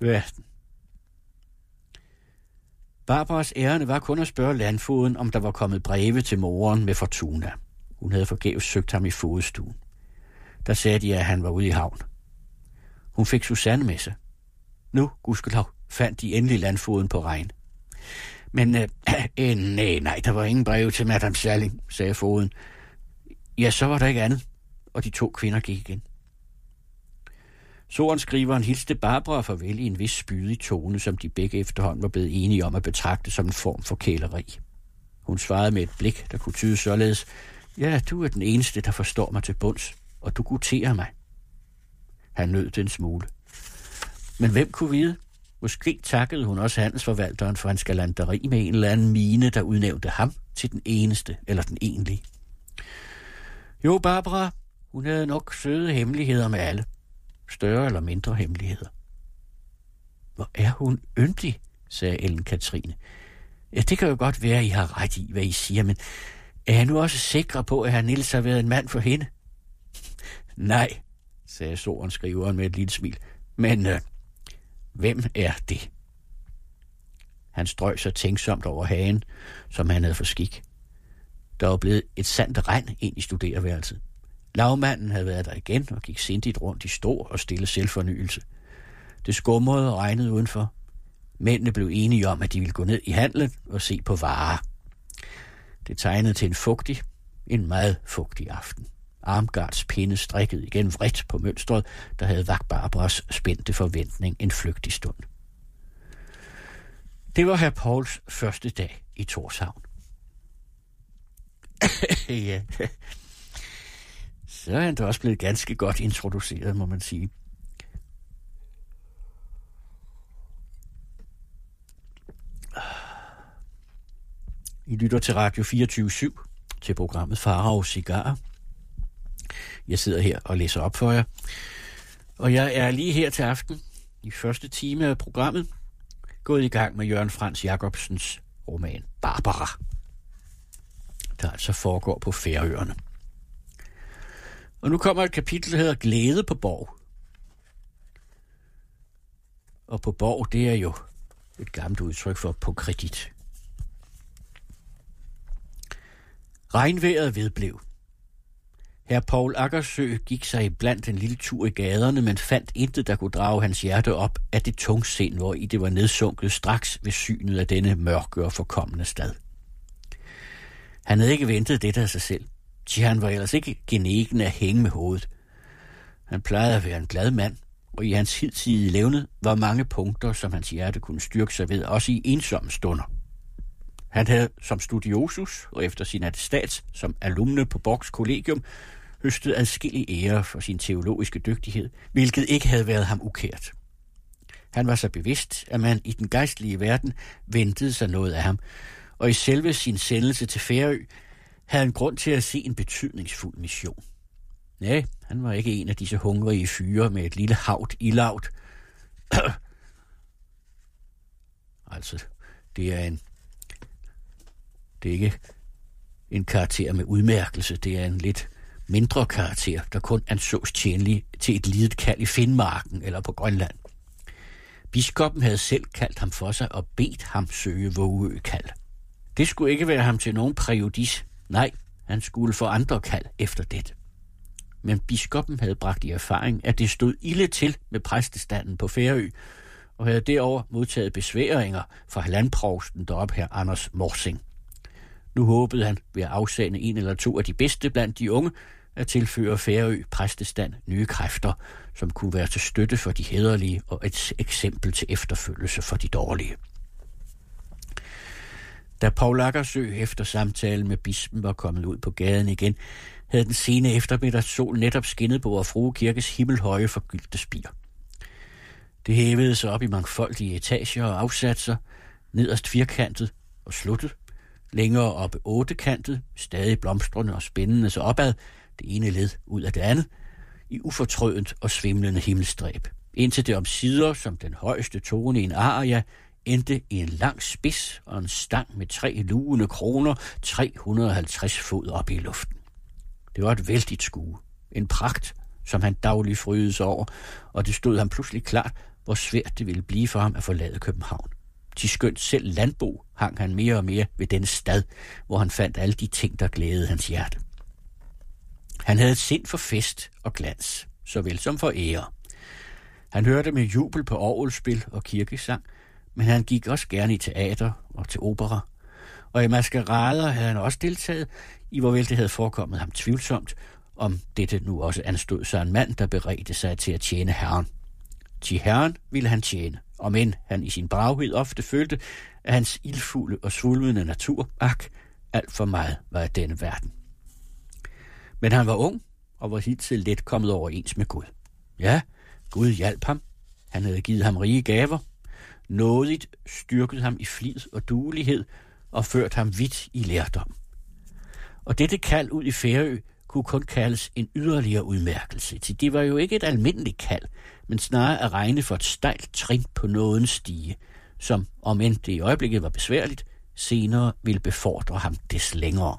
Barbaras ærinde var kun at spørge landfogeden, om der var kommet breve til moren med Fortuna. Hun havde forgæves søgt ham i fogedstuen. Der sagde de, at han var ude i havn. Hun fik Susanne med sig. Nu, gudskelov, fandt de endelig landfogeden på regn. Men nej, der var ingen brev til Madame Salling, sagde fogeden. Ja, så var der ikke andet, og de 2 kvinder gik igen. Sorenskriveren hilste Barbara farvel i en vis spydig tone, som de begge efterhånden var blevet enige om at betragte som en form for kæleri. Hun svarede med et blik, der kunne tyde således: ja, du er den eneste, der forstår mig til bunds, og du guterer mig. Han nød den smule. Men hvem kunne vide? Måske takkede hun også handelsforvalteren for hans galanteri med en eller anden mine, der udnævnte ham til den eneste eller den egentlige. Jo, Barbara, hun havde nok søde hemmeligheder med alle. Større eller mindre hemmeligheder. Hvor er hun yndig, sagde Ellen Katrine. Ja, det kan jo godt være, I har ret i, hvad I siger, men er jeg nu også sikker på, at herr Niels har været en mand for hende? Nej, sagde sorenskriveren med et lille smil, Men hvem er det? Han strøg sig tænksomt over hagen, som han havde for skik. Der var blevet et sandt regn ind i studereværelset. Lagmanden havde været der igen og gik sindigt rundt i stor og stille selvfornyelse. Det skumrede og regnede udenfor. Mændene blev enige om, at de ville gå ned i handlen og se på varer. Det tegnede til en meget fugtig aften. Armgards pinde strikkede igen vredt på mønstret, der havde vakt Barbaras spændte forventning en flygtig stund. Det var hr. Pauls første dag i Tórshavn. Ja, så er han da også blevet ganske godt introduceret, må man sige. I lytter til Radio 24/7, til programmet Farao Cigar. Jeg sidder her og læser op for jer. Og jeg er lige her til aften, i første time af programmet, gået i gang med Jørgen Frans Jacobsens roman Barbara, der altså foregår på Færøerne. Og nu kommer et kapitel, der hedder Glæde på Borg. Og på Borg, det er jo et gammelt udtryk for på kredit. Regnvejret vedblev. Herr Paul Aggersø gik sig blandt en lille tur i gaderne, men fandt intet, der kunne drage hans hjerte op af det tungsind, hvor i det var nedsunket straks ved synet af denne mørke og forkommende stad. Han havde ikke ventet det af sig selv, til han var ellers ikke genegen at hænge med hovedet. Han plejede at være en glad mand, og i hans hidtidige levned var mange punkter, som hans hjerte kunne styrke sig ved, også i ensomme stunder. Han havde som studiosus og efter sin attestats som alumne på Borgs Kollegium høstet adskillig ære for sin teologiske dygtighed, hvilket ikke havde været ham ukært. Han var så bevidst, at man i den gejstlige verden ventede sig noget af ham, og i selve sin sendelse til Færø havde han grund til at se en betydningsfuld mission. Nej, han var ikke en af disse hungrige fyre med et lille havt ilavt. Altså, det er ikke en karakter med udmærkelse, det er en lidt mindre karakter, der kun ansås tjenlig til et lidet kald i Finnmarken eller på Grønland. Biskoppen havde selv kaldt ham for sig og bedt ham søge Vågø-kald. Det skulle ikke være ham til nogen præjudis. Nej, han skulle få andre kald efter det. Men biskoppen havde bragt i erfaring, at det stod ilde til med præstestanden på Færø, og havde derover modtaget besværinger fra landprovsten deroppe her Anders Morsing. Nu håbede han ved at afsende en eller to af de bedste blandt de unge at tilføre Færø præstestand nye kræfter, som kunne være til støtte for de hæderlige og et eksempel til efterfølgelse for de dårlige. Da Paul Aggersø efter samtalen med bispen var kommet ud på gaden igen, havde den sene eftermiddagssol netop skinnet på Vor Frue Kirkes himmelhøje forgyldte spir. Det hævede sig op i mangfoldige etager og afsatser, nederst firkantet og sluttet, længere oppe ottekantet, stadig blomstrende og spændende så opad, det ene led ud af det andet, i ufortrødent og svimlende himmelstræb, indtil det omsider, som den højeste tone i en aria, endte i en lang spids og en stang med 3 lugende kroner 350 fod op i luften. Det var et vældigt skue, en pragt, som han daglig frydede sig over, og det stod ham pludselig klart, hvor svært det ville blive for ham at forlade København. Til skønt selv landbo hang han mere og mere ved denne stad, hvor han fandt alle de ting, der glædede hans hjerte. Han havde et sind for fest og glans, såvel som for ære. Han hørte med jubel på orgelspil og kirkesang, men han gik også gerne i teater og til opera. Og i maskerader havde han også deltaget, i hvorvel det havde forekommet ham tvivlsomt, om dette nu også anstod sig en mand, der beredte sig til at tjene Herren. Til Herren ville han tjene, og men han i sin bravhed ofte følte, at hans ildfulde og svulmende natur, alt for meget var af denne verden. Men han var ung, og var hidtil let kommet overens med Gud. Ja, Gud hjalp ham. Han havde givet ham rige gaver, nådigt styrket ham i flid og duelighed, og ført ham vidt i lærdom. Og dette kald ud i Færø kunne kun kaldes en yderligere udmærkelse, til det var jo ikke et almindeligt kald, men snarere at regne for et stejlt trin på nådens stige, som, om end det i øjeblikket var besværligt, senere ville befordre ham des længere.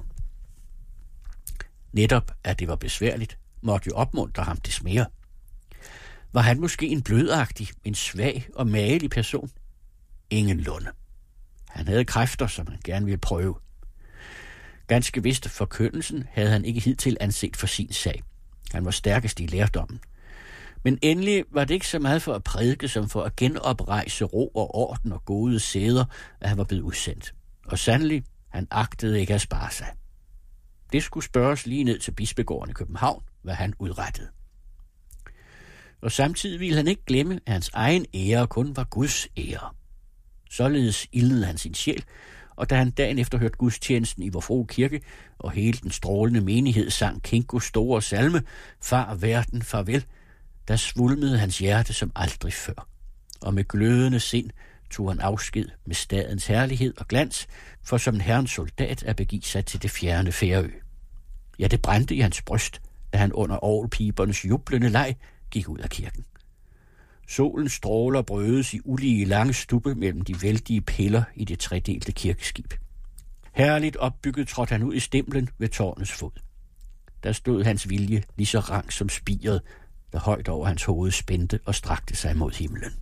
Netop at det var besværligt, måtte jo opmuntre ham des mere. Var han måske en blødagtig, en svag og magelig person? Ingenlunde. Han havde kræfter, som han gerne ville prøve. Ganske vist forkyndelsen havde han ikke hidtil anset for sin sag. Han var stærkest i lærdommen. Men endelig var det ikke så meget for at prædike, som for at genoprejse ro og orden og gode sæder, at han var blevet udsendt. Og sandelig, han agtede ikke at spare sig. Det skulle spørges lige ned til bispegården i København, hvad han udrettede. Og samtidig ville han ikke glemme, at hans egen ære kun var Guds ære. Således ildede han sin sjæl, og da han dagen efter hørte gudstjenesten i Vor Frue Kirke, og hele den strålende menighed sang Kinkos store salme, Far verden farvel, der svulmede hans hjerte som aldrig før. Og med glødende sind tog han afsked med stadens herlighed og glans, for som en herrens soldat at begive sig til det fjerne Færø. Ja, det brændte i hans bryst, da han under orgelpibernes jublende leg gik ud af kirken. Solens stråler brødes i ulige lange stubbe mellem de vældige piller i det tredelte kirkeskib. Herligt opbygget trådte han ud i stemplen ved tårnets fod. Der stod hans vilje lige så rank som spiret, der højt over hans hoved spændte og strakte sig mod himlen.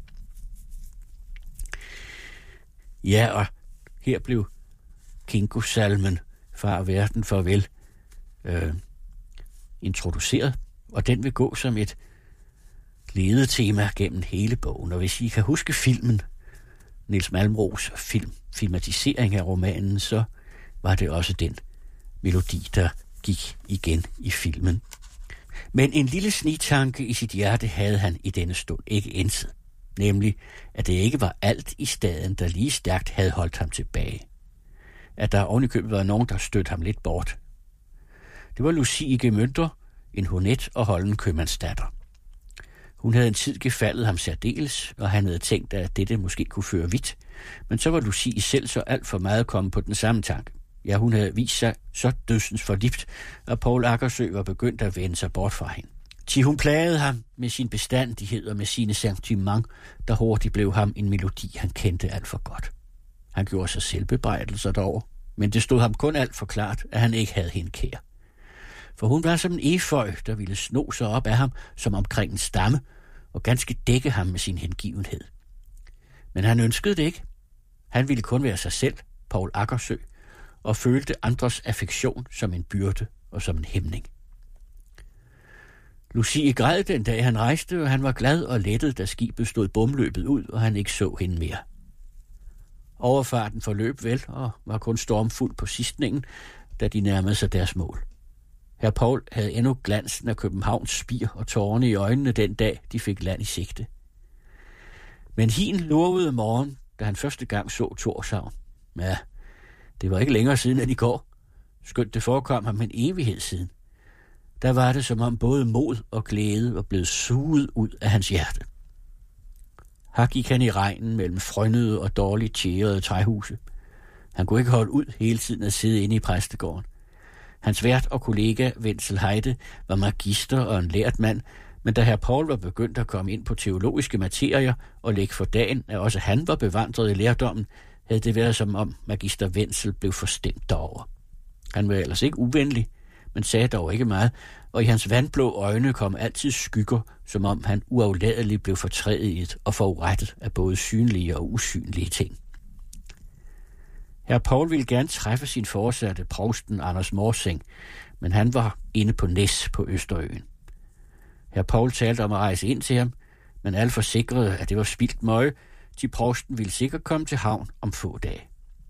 Ja, og her blev Kinkosalmen Far verden farvel introduceret, og den vil gå som et ledetema gennem hele bogen. Og hvis I kan huske filmen, Niels Malmros filmatisering af romanen, så var det også den melodi, der gik igen i filmen. Men en lille snitanke i sit hjerte havde han i denne stund ikke indset, nemlig at det ikke var alt i staden, der lige stærkt havde holdt ham tilbage. At der ovenikøbet var nogen, der stødte ham lidt bort. Det var Lucie Gemynter, en honet og holden købmandsdatter. Hun havde en tid gefaldet ham særdeles, og han havde tænkt, at dette måske kunne føre vidt, men så var Lucie selv så alt for meget kommet på den samme tanke. Ja, hun havde vist sig så dødsens forlibt, at Poul Aggersø var begyndt at vende sig bort fra hende. Til hun plagede ham med sin bestandighed og med sine sentiment, der hurtigt blev ham en melodi, han kendte alt for godt. Han gjorde sig selvbebrejdelser derover, men det stod ham kun alt for klart, at han ikke havde hende kær. For hun var som en eføj, der ville sno sig op af ham som omkring en stamme, og ganske dække ham med sin hengivenhed. Men han ønskede det ikke. Han ville kun være sig selv, Poul Aggersø, og følte andres affektion som en byrde og som en hæmning. Lucie græd den dag, han rejste, og han var glad og lettet, da skibet stod bomløbet ud, og han ikke så hende mere. Overfarten forløb vel, og var kun stormfuld på sidstningen, da de nærmede sig deres mål. Herr Poul havde endnu glansen af Københavns spir og tårne i øjnene den dag, de fik land i sigte. Men hin lurvede morgen, da han første gang så Tórshavn. Ja, det var ikke længere siden end i går. Skønt det forekom ham en evighed siden. Der var det, som om både mod og glæde var blevet suget ud af hans hjerte. Her gik han i regnen mellem frønnede og dårligt tjærede træhuse. Han kunne ikke holde ud hele tiden at sidde inde i præstegården. Hans vært og kollega Wenzel Heide var magister og en lært mand, men da herr Poul var begyndt at komme ind på teologiske materier og lægge for dagen, at også han var bevandret i lærdommen, havde det været som om magister Wenzel blev forstemt derover. Han var ellers ikke uvenlig, men sagde dog ikke meget, og i hans vandblå øjne kom altid skygger, som om han uafladeligt blev fortrædet og forurettet af både synlige og usynlige ting. Herr Poul ville gerne træffe sin forsatte, provsten Anders Morsing, men han var inde på Næs på Østerøen. Herr Poul talte om at rejse ind til ham, men alle forsikrede, at det var spildt møje, til provsten ville sikkert komme til havn om få dage.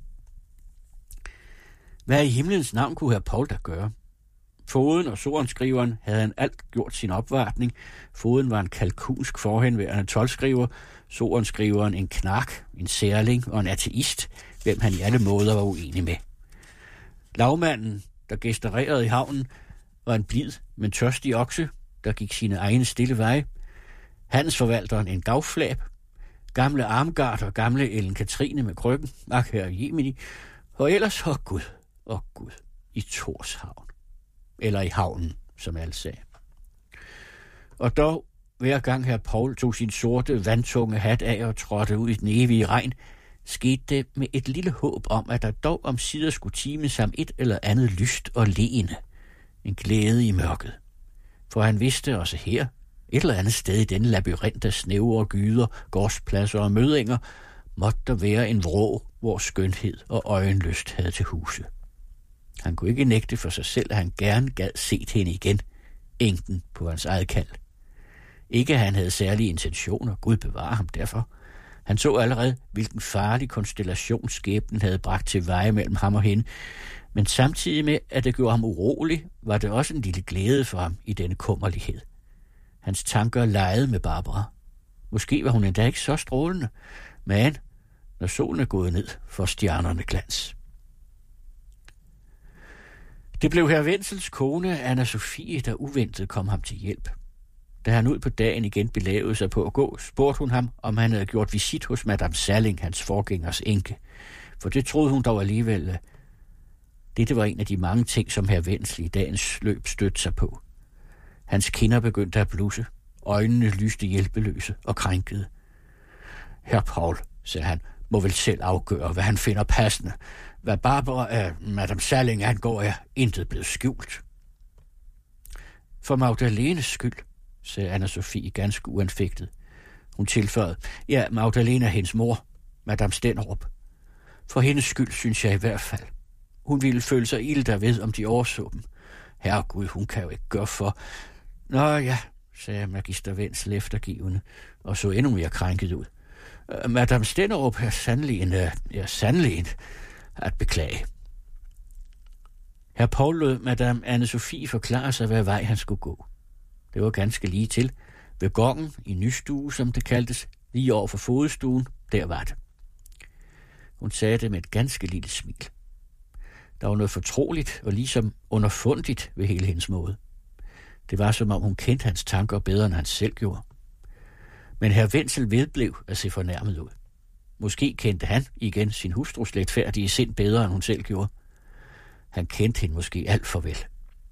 Hvad i himlens navn kunne herr Poul da gøre? Foden og sorenskriveren havde han alt gjort sin opvartning. Foden var en kalkunsk forhenværende tolvskriver, sorenskriveren en knark, en særling og en ateist, hvem han i alle måder var uenig med. Lavmanden, der gæstererede i havnen, var en blid, men tørstig okse, der gik sine egne stille veje. Handelsforvalteren en gavflab, gamle Armgard og gamle Ellen Katrine med krykken, herre Jemini, og ellers Gud, i Tórshavn. Eller i havnen, som alle sagde. Og dog, hver gang herr Poul tog sin sorte, vandtunge hat af og trådte ud i den evige regn, skete det med et lille håb om, at der dog omsider skulle time sammen et eller andet lyst og leende. En glæde i mørket. For han vidste også her, Et eller andet sted i denne labyrint af snævre gyder, gårdspladser og mødinger, måtte der være en vrå, hvor skønhed og øjenlyst havde til huse. Han kunne ikke nægte for sig selv, at han gerne gad set hende igen, enken på hans eget kald. Ikke at han havde særlige intentioner, Gud bevare ham derfor. Han så allerede, hvilken farlig konstellation skæbnen havde bragt til veje mellem ham og hende, men samtidig med, at det gjorde ham urolig, var det også en lille glæde for ham i denne kummerlighed. Hans tanker legede med Barbara. Måske var hun endda ikke så strålende, men når solen er gået ned, får stjernerne glans. Det blev herr Wentzels kone, Anna Sophie, der uventet kom ham til hjælp. Da han ud på dagen igen belavede sig på at gå, spurgte hun ham, om han havde gjort visit hos Madame Salling, hans forgængers enke. For det troede hun dog alligevel. Dette var en af de mange ting, som herr Wenzel i dagens løb stødte sig på. Hans kinder begyndte at blusse. Øjnene lyste hjælpeløse og krænkede. Herr Paul, sagde han, må vel selv afgøre, hvad han finder passende. Hvad Barbara af Madame Salling angår, er intet blevet skjult. For Magdalenes skyld, sagde Anna Sophie ganske uanfægtet. Hun tilføjede, ja, Magdalene er hendes mor, Madame Stenderup. For hendes skyld, synes jeg i hvert fald. Hun ville føle sig ild derved, om de overså dem. Herregud, hun kan jo ikke gøre for. Nå ja, sagde magister Wenzel eftergivende, og så endnu mere krænket ud. Madame Stenderup er sandelig en at beklage. Herr Paul lod Madame Anne-Sophie forklare sig, hvad vej han skulle gå. Det var ganske lige til. Ved gangen i nystue, som det kaldtes, lige over for fodstuen, der var det. Hun sagde det med et ganske lille smil. Der var noget fortroligt og ligesom underfundigt ved hele hendes måde. Det var, som om hun kendte hans tanker bedre, end han selv gjorde. Men herr Wenzel vedblev at se fornærmet ud. Måske kendte han igen sin hustrus letfærdige sind bedre, end hun selv gjorde. Han kendte hende måske alt for vel.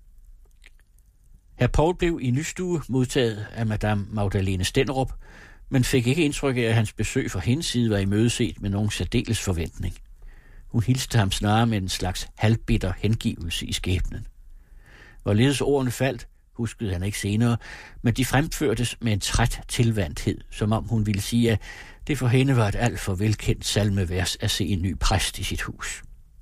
Herr Paul blev i nystue modtaget af Madame Magdalene Stenderup, men fik ikke indtryk af, at hans besøg fra hendes side var imødeset med nogen særdeles forventning. Hun hilste ham snarere med en slags halvbitter hengivelse i skæbnen. Hvorledes ordene faldt, huskede han ikke senere, men de fremførtes med en træt tilvandthed, som om hun ville sige, at det for hende var et alt for velkendt salmevers at se en ny præst i sit hus.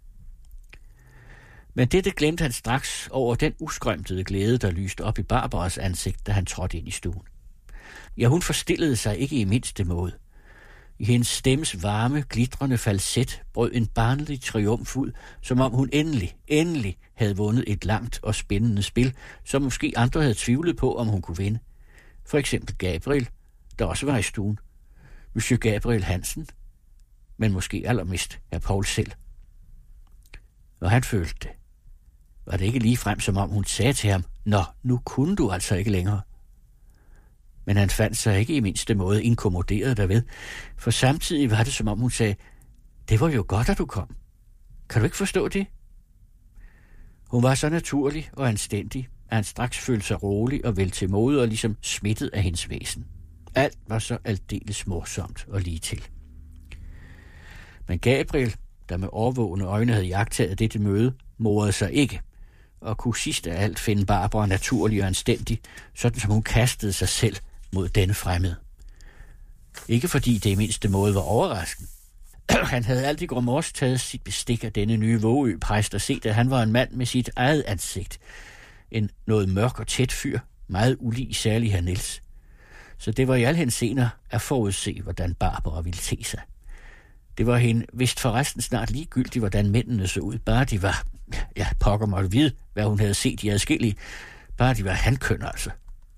Men dette glemte han straks over den uskrømtede glæde, der lyste op i Barbaras ansigt, da han trådte ind i stuen. Ja, hun forstillede sig ikke i mindste måde. I hendes stemmes varme, glitrende falset brød en barnlig triumf ud, som om hun endelig havde vundet et langt og spændende spil, som måske andre havde tvivlet på, om hun kunne vinde. For eksempel Gabriel, der også var i stuen. Monsieur Gabriel Hansen, men måske allermest herr Paul selv. Og han følte det. Var det ikke ligefrem, som om hun sagde til ham, nå, nu kunne du altså ikke længere. Men han fandt sig ikke i mindste måde inkommoderet derved, for samtidig var det, som om hun sagde, det var jo godt, at du kom. Kan du ikke forstå det? Hun var så naturlig og anstændig, at han straks følte sig rolig og vel til mode og ligesom smittet af hendes væsen. Alt var så aldeles morsomt og lige til. Men Gabriel, der med overvågende øjne havde jagtaget dette møde, morede sig ikke, og kunne sidst af alt finde Barbara naturlig og anstændig, sådan som hun kastede sig selv mod denne fremmede. Ikke fordi det i mindste måde var overraskende. Han havde altid Gromors taget sit bestik af denne nye Vågø-præst og set, at han var en mand med sit eget ansigt. En noget mørk og tæt fyr, meget ulig særlig herr Niels. Så det var i al henseender at forudse, hvordan Barbara ville te sig. Det var hende vist forresten snart ligegyldigt, hvordan mændene så ud. Bare de var, ja, pokker måtte vide, hvad hun havde set i adskillige. Bare de var hankøn, altså.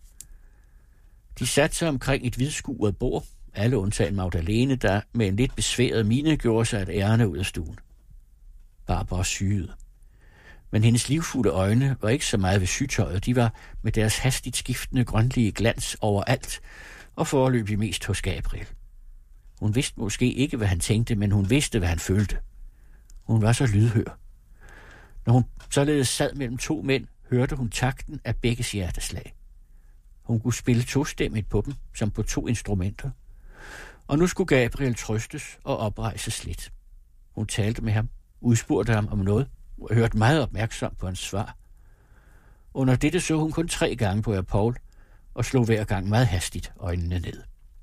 De satte sig omkring et hvidskuret bord, alle undtagen Magdalene, der med en lidt besværet mine gjorde sig et ærne ud af stuen. Barbara sygede. Men hendes livfulde øjne var ikke så meget ved sygtøjet. De var med deres hastigt skiftende grønlige glans overalt, og foreløbig mest hos Gabriel. Hun vidste måske ikke, hvad han tænkte, men hun vidste, hvad han følte. Hun var så lydhør. Når hun således sad mellem to mænd, hørte hun takten af begges hjerteslag. Hun kunne spille tostemmigt på dem, som på 2 instrumenter. Og nu skulle Gabriel trøstes og oprejses lidt. Hun talte med ham, udspurgte ham om noget, og hørte meget opmærksomt på hans svar. Under dette så hun kun 3 gange på herr Paul, og slog hver gang meget hastigt øjnene ned.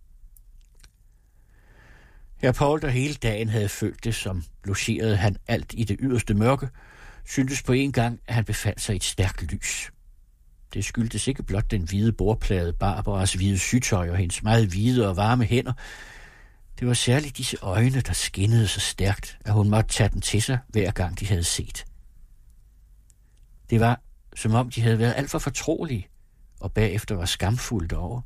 Herr Paul, der hele dagen havde følt det, som logerede han alt i det yderste mørke, syntes på en gang, at han befandt sig i et stærkt lys. Det skyldtes ikke blot den hvide bordplade, Barbaras hvide sygtøj og hendes meget hvide og varme hænder. Det var særligt disse øjne, der skinnede så stærkt, at hun måtte tage den til sig, hver gang de havde set. Det var, som om de havde været alt for fortrolige, og bagefter var skamfuldt over.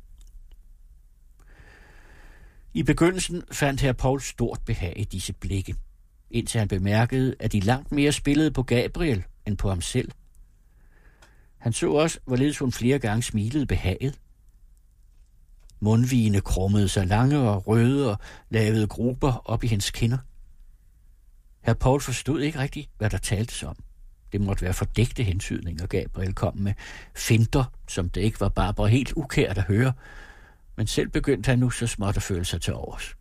I begyndelsen fandt herr Paul stort behag i disse blikke, indtil han bemærkede, at de langt mere spillede på Gabriel end på ham selv. Han så også, hvorledes hun flere gange smilede behaget. Mundvigene krummede sig lange og røde og lavede gruber op i hendes kinder. Herr Paul forstod ikke rigtigt, hvad der taltes om. Det måtte være fordækte hentydninger, Gabriel kom med. Finter, som det ikke var Barbara helt ukært at høre. Men selv begyndte han nu så småt at føle sig til overs.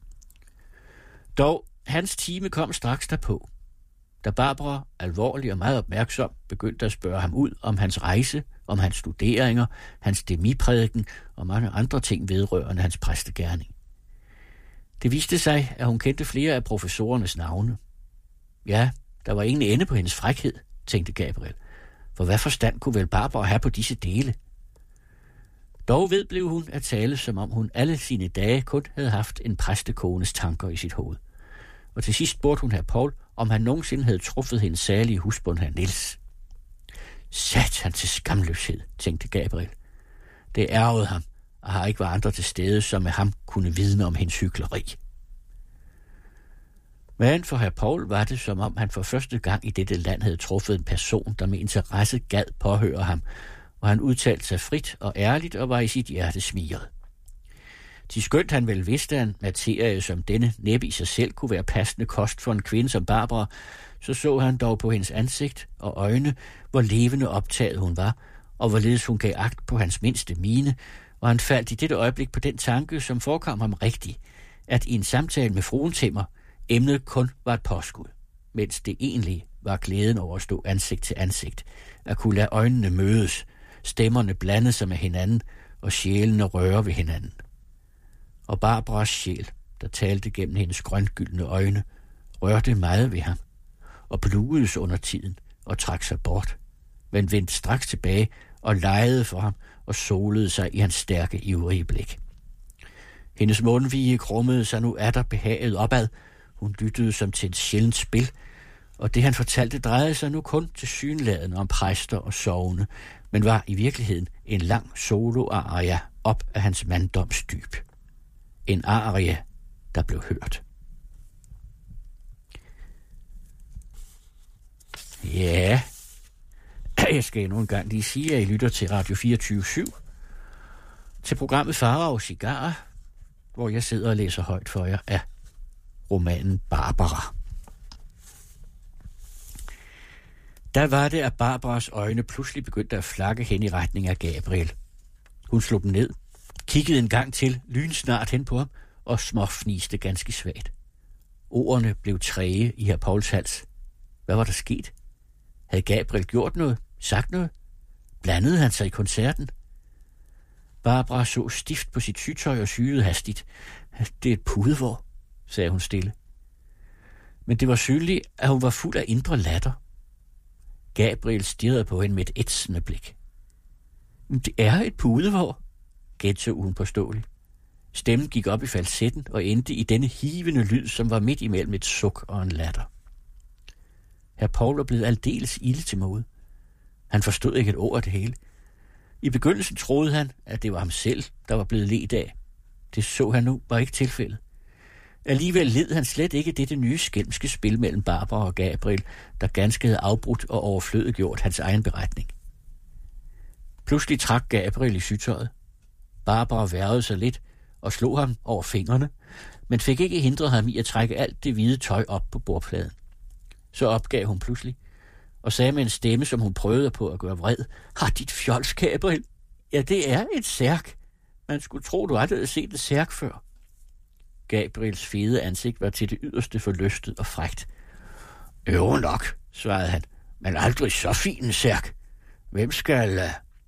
Dog, hans time kom straks derpå. Da Barbara, alvorlig og meget opmærksom, begyndte at spørge ham ud om hans rejse, om hans studeringer, hans demiprædiken og mange andre ting vedrørende hans præstegerning. Det viste sig, at hun kendte flere af professorernes navne. Ja, der var ingen ende på hendes frækhed, tænkte Gabriel. For hvad forstand kunne vel Barbara have på disse dele? Dog vedblev hun at tale, som om hun alle sine dage kun havde haft en præstekones tanker i sit hoved. Og til sidst spurgte hun herr Paul, om han nogensinde havde truffet hendes særlige husbund herr Niels. Satan til skamløshed, tænkte Gabriel. Det ærgede ham, og har ikke var andre til stede, som med ham kunne vidne om hendes hykleri. Men for herr Paul var det, som om han for første gang i dette land havde truffet en person, der med interesse gad påhøre ham, og han udtalte sig frit og ærligt og var i sit hjerte smiret. Til skønt han vel vidste, at en materie som denne næppe i sig selv kunne være passende kost for en kvinde som Barbara, så han dog på hendes ansigt og øjne, hvor levende optaget hun var, og hvorledes hun gav agt på hans mindste mine, og han faldt i dette øjeblik på den tanke, som forekom ham rigtig, at i en samtale med fruentimmer, emnet kun var et påskud, mens det egentlig var glæden over at stå ansigt til ansigt, at kunne lade øjnene mødes, stemmerne blande sig med hinanden, og sjælene røre ved hinanden. Og Barbaras sjæl, der talte gennem hendes grøngyldne øjne, rørte meget ved ham, og bluedes under tiden og trak sig bort, men vendte straks tilbage og legede for ham og solede sig i hans stærke, ivrige blik. Hendes mundvige krummede sig nu atter behaget opad. Hun lyttede som til et sjældent spil, og det han fortalte drejede sig nu kun til synladende om præster og sovne, men var i virkeligheden en lang solo-aria op af hans manddoms dyb. En aria, der blev hørt. Ja, jeg skal endnu en gang lige sige, at I lytter til Radio 24/7, til programmet Farao Cigarer, hvor jeg sidder og læser højt for jer af romanen Barbara. Der var det, at Barbaras øjne pludselig begyndte at flakke hen i retning af Gabriel. Hun slog dem ned, kiggede en gang til, lynsnart hen på ham, og småfniste ganske svagt. Ordene blev træge i herr Pauls hals. Hvad var der sket? Havde Gabriel gjort noget? Sagt noget? Blandede han sig i koncerten? Barbara så stift på sit sygtøj og sygede hastigt. Det er et pudevår, sagde hun stille. Men det var synligt, at hun var fuld af indre latter. Gabriel stirrede på hende med et ætsende blik. Det er et pudevår, gentog hun påståeligt. Stemmen gik op i falsetten og endte i denne hivende lyd, som var midt imellem et suk og en latter. Herr Paul var blevet aldeles ilde til mode. Han forstod ikke et ord af det hele. I begyndelsen troede han, at det var ham selv, der var blevet ledt af. Det så han nu var ikke tilfældet. Alligevel led han slet ikke dette nye skælmske spil mellem Barbara og Gabriel, der ganske havde afbrudt og overflødiggjort hans egen beretning. Pludselig trak Gabriel i sygtøjet. Barbara værrede sig lidt og slog ham over fingrene, men fik ikke hindret ham i at trække alt det hvide tøj op på bordpladen. Så opgav hun pludselig, og sagde med en stemme, som hun prøvede på at gøre vred: Har dit fjols, Gabriel? Ja, det er et særk. Man skulle tro, du aldrig havde set et særk før. Gabriels fede ansigt var til det yderste forlystet og frækt. Jo nok, svarede han, men aldrig så fin en særk. Hvem skal...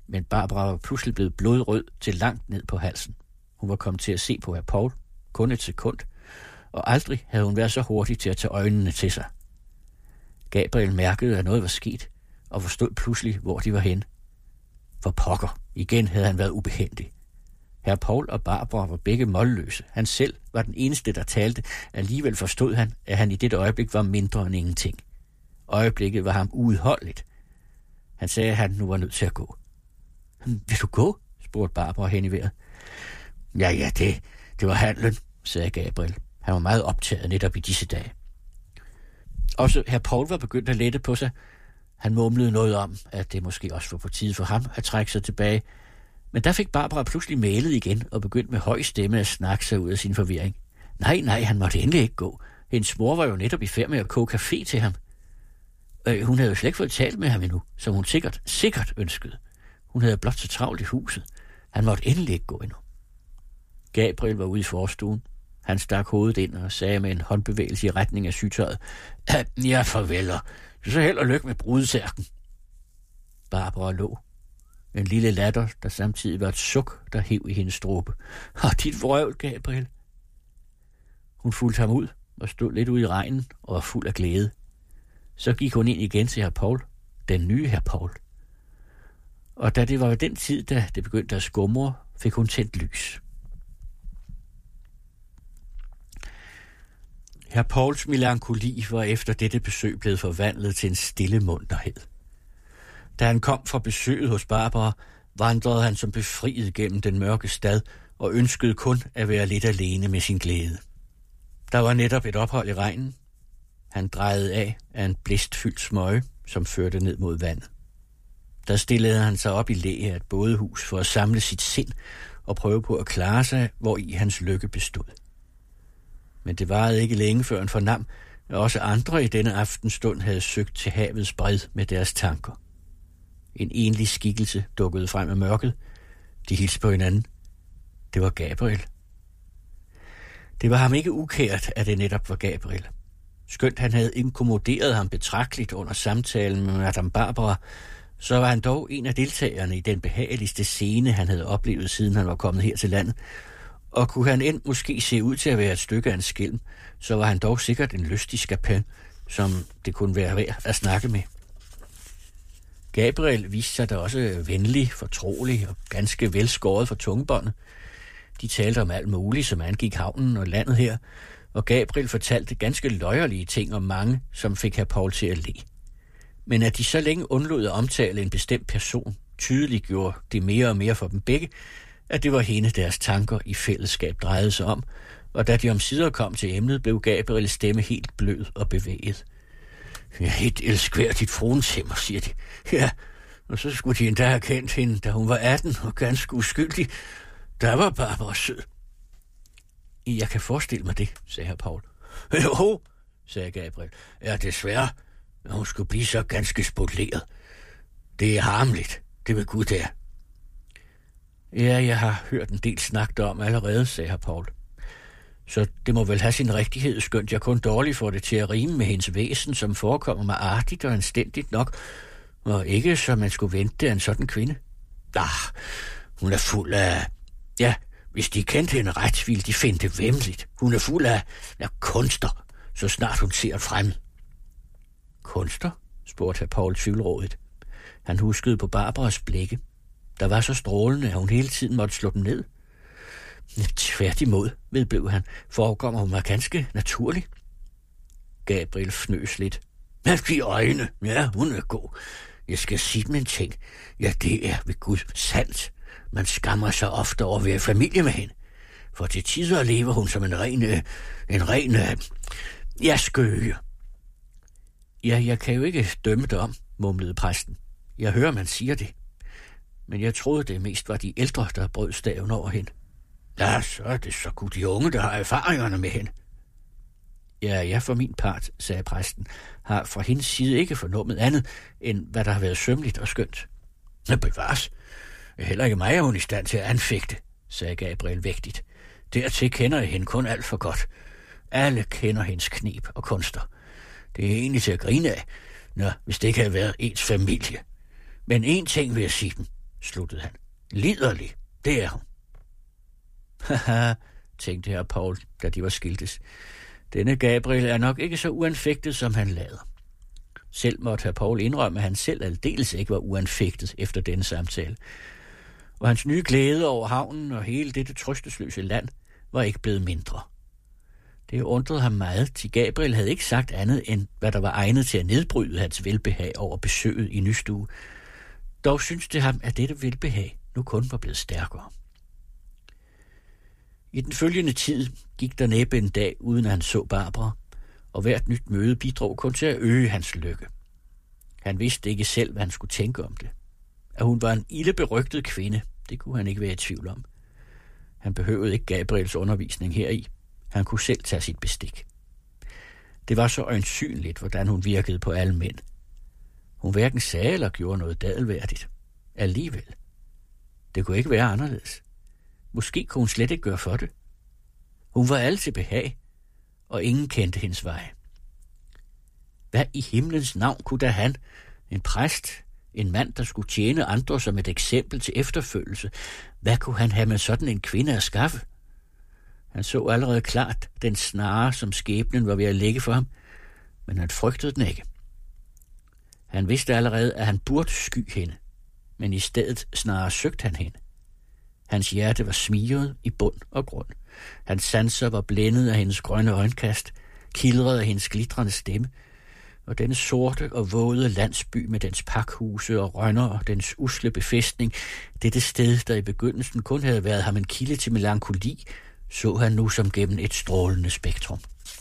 Men Barbara var pludselig blevet blodrød til langt ned på halsen. Hun var kommet til at se på hr. Paul kun et sekund, og aldrig havde hun været så hurtig til at tage øjnene til sig. Gabriel mærkede, at noget var sket, og forstod pludselig, hvor de var henne. For pokker, igen havde han været ubehændig. Hr. Paul og Barbara var begge målløse. Han selv var den eneste, der talte. Alligevel forstod han, at han i dette øjeblik var mindre end ingenting. Øjeblikket var ham uudholdeligt. Han sagde, at han nu var nødt til at gå. Vil du gå? Spurgte Barbara hen i vejret. Ja, det var handlen, sagde Gabriel. Han var meget optaget netop i disse dage. Også hr. Paul var begyndt at lette på sig. Han mumlede noget om, at det måske også var på tide for ham at trække sig tilbage. Men der fik Barbara pludselig mælet igen og begyndte med høj stemme at snakke sig ud af sin forvirring. Nej, han måtte endelig ikke gå. Hendes mor var jo netop i færd med at koge kaffe til ham. Hun havde jo slet ikke fået talt med ham endnu, som hun sikkert ønskede. Hun havde blot så travlt i huset. Han måtte endelig ikke gå endnu. Gabriel var ude i forstuen. Han stak hovedet ind og sagde med en håndbevægelse i retning af sygtøjet. Ja, farveler. Så held og lykke med brudesærken. Barbara lå. En lille latter, der samtidig var et suk, der hev i hendes strube. Dit vrøvl, Gabriel. Hun fulgte ham ud og stod lidt ude i regnen og var fuld af glæde. Så gik hun ind igen til hr. Paul, den nye hr. Paul. Og da det var den tid, da det begyndte at skumre, fik hun tændt lys. Hr. Pauls melankoli var efter dette besøg blevet forvandlet til en stille munterhed. Da han kom fra besøget hos Barbara, vandrede han som befriet gennem den mørke stad og ønskede kun at være lidt alene med sin glæde. Der var netop et ophold i regnen. Han drejede af en blæstfyldt smøge, som førte ned mod vandet. Der stillede han sig op i læ af et bådehus for at samle sit sind og prøve på at klare sig, hvor i hans lykke bestod. Men det varede ikke længe, før han fornam, at også andre i denne aftenstund havde søgt til havets bred med deres tanker. En enlig skikkelse dukkede frem af mørket. De hilste på hinanden. Det var Gabriel. Det var ham ikke ukært, at det netop var Gabriel. Skønt han havde inkommoderet ham betragteligt under samtalen med Madame Barbara, så var han dog en af deltagerne i den behageligste scene, han havde oplevet, siden han var kommet her til landet. Og kunne han end måske se ud til at være et stykke af en skælm, så var han dog sikkert en lystig skapin, som det kunne være værd at snakke med. Gabriel viste sig da også venlig, fortrolig og ganske velskåret for tungebåndet. De talte om alt muligt, som angik havnen og landet her, og Gabriel fortalte ganske løjerlige ting om mange, som fik hr. Paul til at le. Men at de så længe undlod at omtale en bestemt person, tydeligt gjorde det mere og mere for dem begge, at det var hende deres tanker i fællesskab drejede sig om, og da de omsider kom til emnet, blev Gabriels stemme helt blød og bevæget. Ja, et elskværdigt fruenshemmer, siger de. Ja, og så skulle de endda have kendt hende, da hun var 18 og ganske uskyldig. Der var Barbara sød. Jeg kan forestille mig det, sagde hr. Paul. Jo, sagde Gabriel. Ja, desværre. Hun skulle blive så ganske spoleret. Det er harmligt. Det vil Gud der. Ja, jeg har hørt en del snakket om allerede, sagde hr. Paul. Så det må vel have sin rigtighed, skønt jeg kun dårligt får det til at rime med hendes væsen, som forekommer mig artigt og anstændigt nok, og ikke som man skulle vente af en sådan kvinde. Hun er fuld af... Ja, hvis de kendte hende ret, ville de finde det væmmeligt. Hun er fuld af kunster, så snart hun ser frem. Kunster? Spurgte hr. Paul tvivlrådigt. Han huskede på Barbaras blikke. Der var så strålende, at hun hele tiden måtte slå dem ned. Tværtimod, vedblev han, forekommer hun mig ganske naturlig. Gabriel fnøs lidt. De øjne, ja, hun er god. Jeg skal sige dem en ting. Ja, det er ved Gud sandt. Man skammer sig ofte over at være i familie med hende. For til tider lever hun som en ren skøge. Ja, jeg kan jo ikke dømme det om, mumlede præsten. Jeg hører, man siger det. Men jeg troede, det mest var de ældre, der brød staven over hende. Ja, så er det så godt de unge, der har erfaringerne med hende. Ja, jeg for min part, sagde præsten, har fra hendes side ikke fornummet andet, end hvad der har været sømmeligt og skønt. Ja, bevares. Heller ikke mig er hun i stand til at anfægte, sagde Gabriel vægtigt. Dertil kender jeg hende kun alt for godt. Alle kender hendes kneb og kunster. Det er egentlig til at grine af, hvis det ikke havde været ens familie. Men én ting vil jeg sige dem. sluttede han. Liderlig, det er hun. Haha, tænkte herr Paul, da de var skiltes. Denne Gabriel er nok ikke så uanfægtet, som han lader. Selv måtte herr Paul indrømme, at han selv aldeles ikke var uanfægtet efter denne samtale. Og hans nye glæde over havnen og hele dette trøstesløse land var ikke blevet mindre. Det undrede ham meget, til Gabriel havde ikke sagt andet, end hvad der var egnet til at nedbryde hans velbehag over besøget i nystue. Dog syntes det ham, at dette velbehag nu kun var blevet stærkere. I den følgende tid gik der næppe en dag, uden at han så Barbara, og hvert nyt møde bidrog kun til at øge hans lykke. Han vidste ikke selv, hvad han skulle tænke om det. At hun var en ildeberygtet kvinde, det kunne han ikke være i tvivl om. Han behøvede ikke Gabriels undervisning heri. Han kunne selv tage sit bestik. Det var så øjensynligt, hvordan hun virkede på alle mænd. Hun hverken sagde eller gjorde noget dadelværdigt. Alligevel. Det kunne ikke være anderledes. Måske kunne hun slet ikke gøre for det. Hun var alle til behag, og ingen kendte hendes vej. Hvad i himlens navn kunne da han, en præst, en mand, der skulle tjene andre som et eksempel til efterfølgelse, hvad kunne han have med sådan en kvinde at skaffe? Han så allerede klart den snare, som skæbnen var ved at lægge for ham, men han frygtede den ikke. Han vidste allerede, at han burde sky hende, men i stedet snarere søgte han hende. Hans hjerte var smiret i bund og grund. Hans sanser var blændet af hendes grønne øjenkast, kildret af hendes glitrende stemme, og denne sorte og våde landsby med dens pakhuse og rønner og dens usle befæstning, dette sted, der i begyndelsen kun havde været ham en kilde til melankoli, så han nu som gennem et strålende spektrum.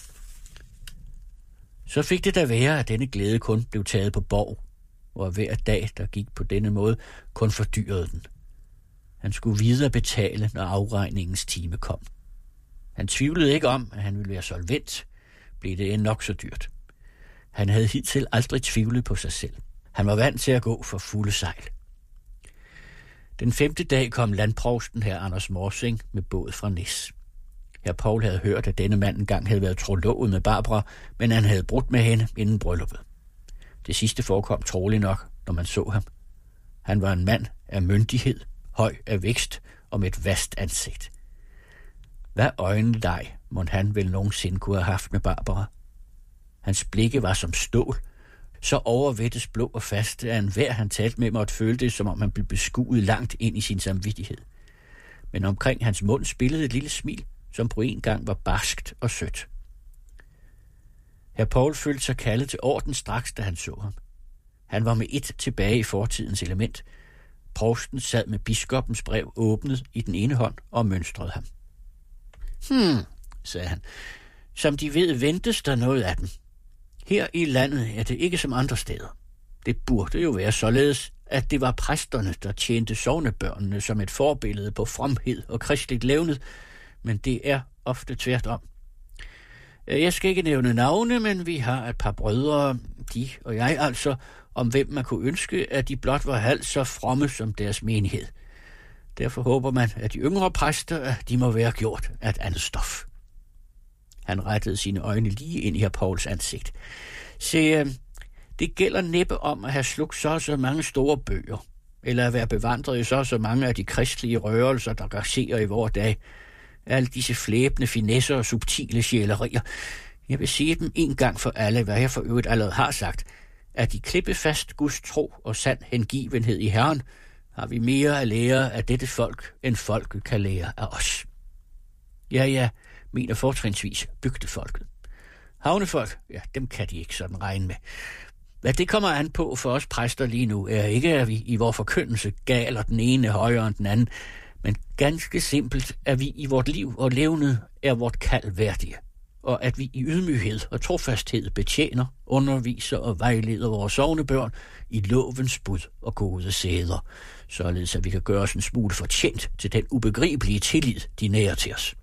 Så fik det da være, at denne glæde kun blev taget på borg, og hver dag, der gik på denne måde, kun fordyrede den. Han skulle videre betale, når afregningens time kom. Han tvivlede ikke om, at han ville være solvent, blev det end nok så dyrt. Han havde hidtil aldrig tvivlet på sig selv. Han var vant til at gå for fulde sejl. Den 5. dag kom landprovsten herr Anders Morsing med båd fra Nis. Herr Paul havde hørt, at denne mand engang havde været trolovet med Barbara, men han havde brudt med hende inden brylluppet. Det sidste forekom troligt nok, når man så ham. Han var en mand af myndighed, høj af vækst og med et vast ansigt. Hvad øjenleg måtte han vel nogensinde kunne have haft med Barbara? Hans blikke var som stål, så overvættes blå og fast, at enhver han talte med måtte føle det, som om han blev beskuet langt ind i sin samvittighed. Men omkring hans mund spillede et lille smil, som på en gang var barskt og sødt. Herr Paul følte sig kaldet til orden straks, da han så ham. Han var med ét tilbage i fortidens element. Provsten sad med biskoppens brev åbnet i den ene hånd og mønstrede ham. Sagde han. Som de ved, ventes der noget af dem. Her i landet er det ikke som andre steder. Det burde jo være således, at det var præsterne, der tjente sognebørnene som et forbillede på fromhed og kristeligt levned, men det er ofte tværtom. Jeg skal ikke nævne navne, men vi har et par brødre, de og jeg altså, om hvem man kunne ønske, at de blot var halvt så fromme som deres menighed. Derfor håber man, at de yngre præster, de må være gjort af et andet stof. Han rettede sine øjne lige ind i herr Pauls ansigt. Se, det gælder næppe om at have slugt så mange store bøger, eller at være bevandret i så mange af de kristelige rørelser, der grasserer i vore dag. Alle disse flæbende finesser og subtile sjælerier. Jeg vil sige dem en gang for alle, hvad jeg for øvrigt allerede har sagt, at de klippefast Guds tro og sand hengivenhed i Herren, har vi mere at lære af dette folk, end folket kan lære af os. Ja, mener fortrinsvis bygdefolket. Havnefolk, ja, dem kan de ikke sådan regne med. Hvad det kommer an på for os præster lige nu, er ikke, at vi i vores forkyndelse galer den ene højere end den anden, men ganske simpelt, at vi i vort liv og levned er vort kald værdige, og at vi i ydmyghed og trofasthed betjener, underviser og vejleder vores sognebørn i lovens bud og gode sæder, således at vi kan gøre os en smule fortjent til den ubegribelige tillid, de nærer til os.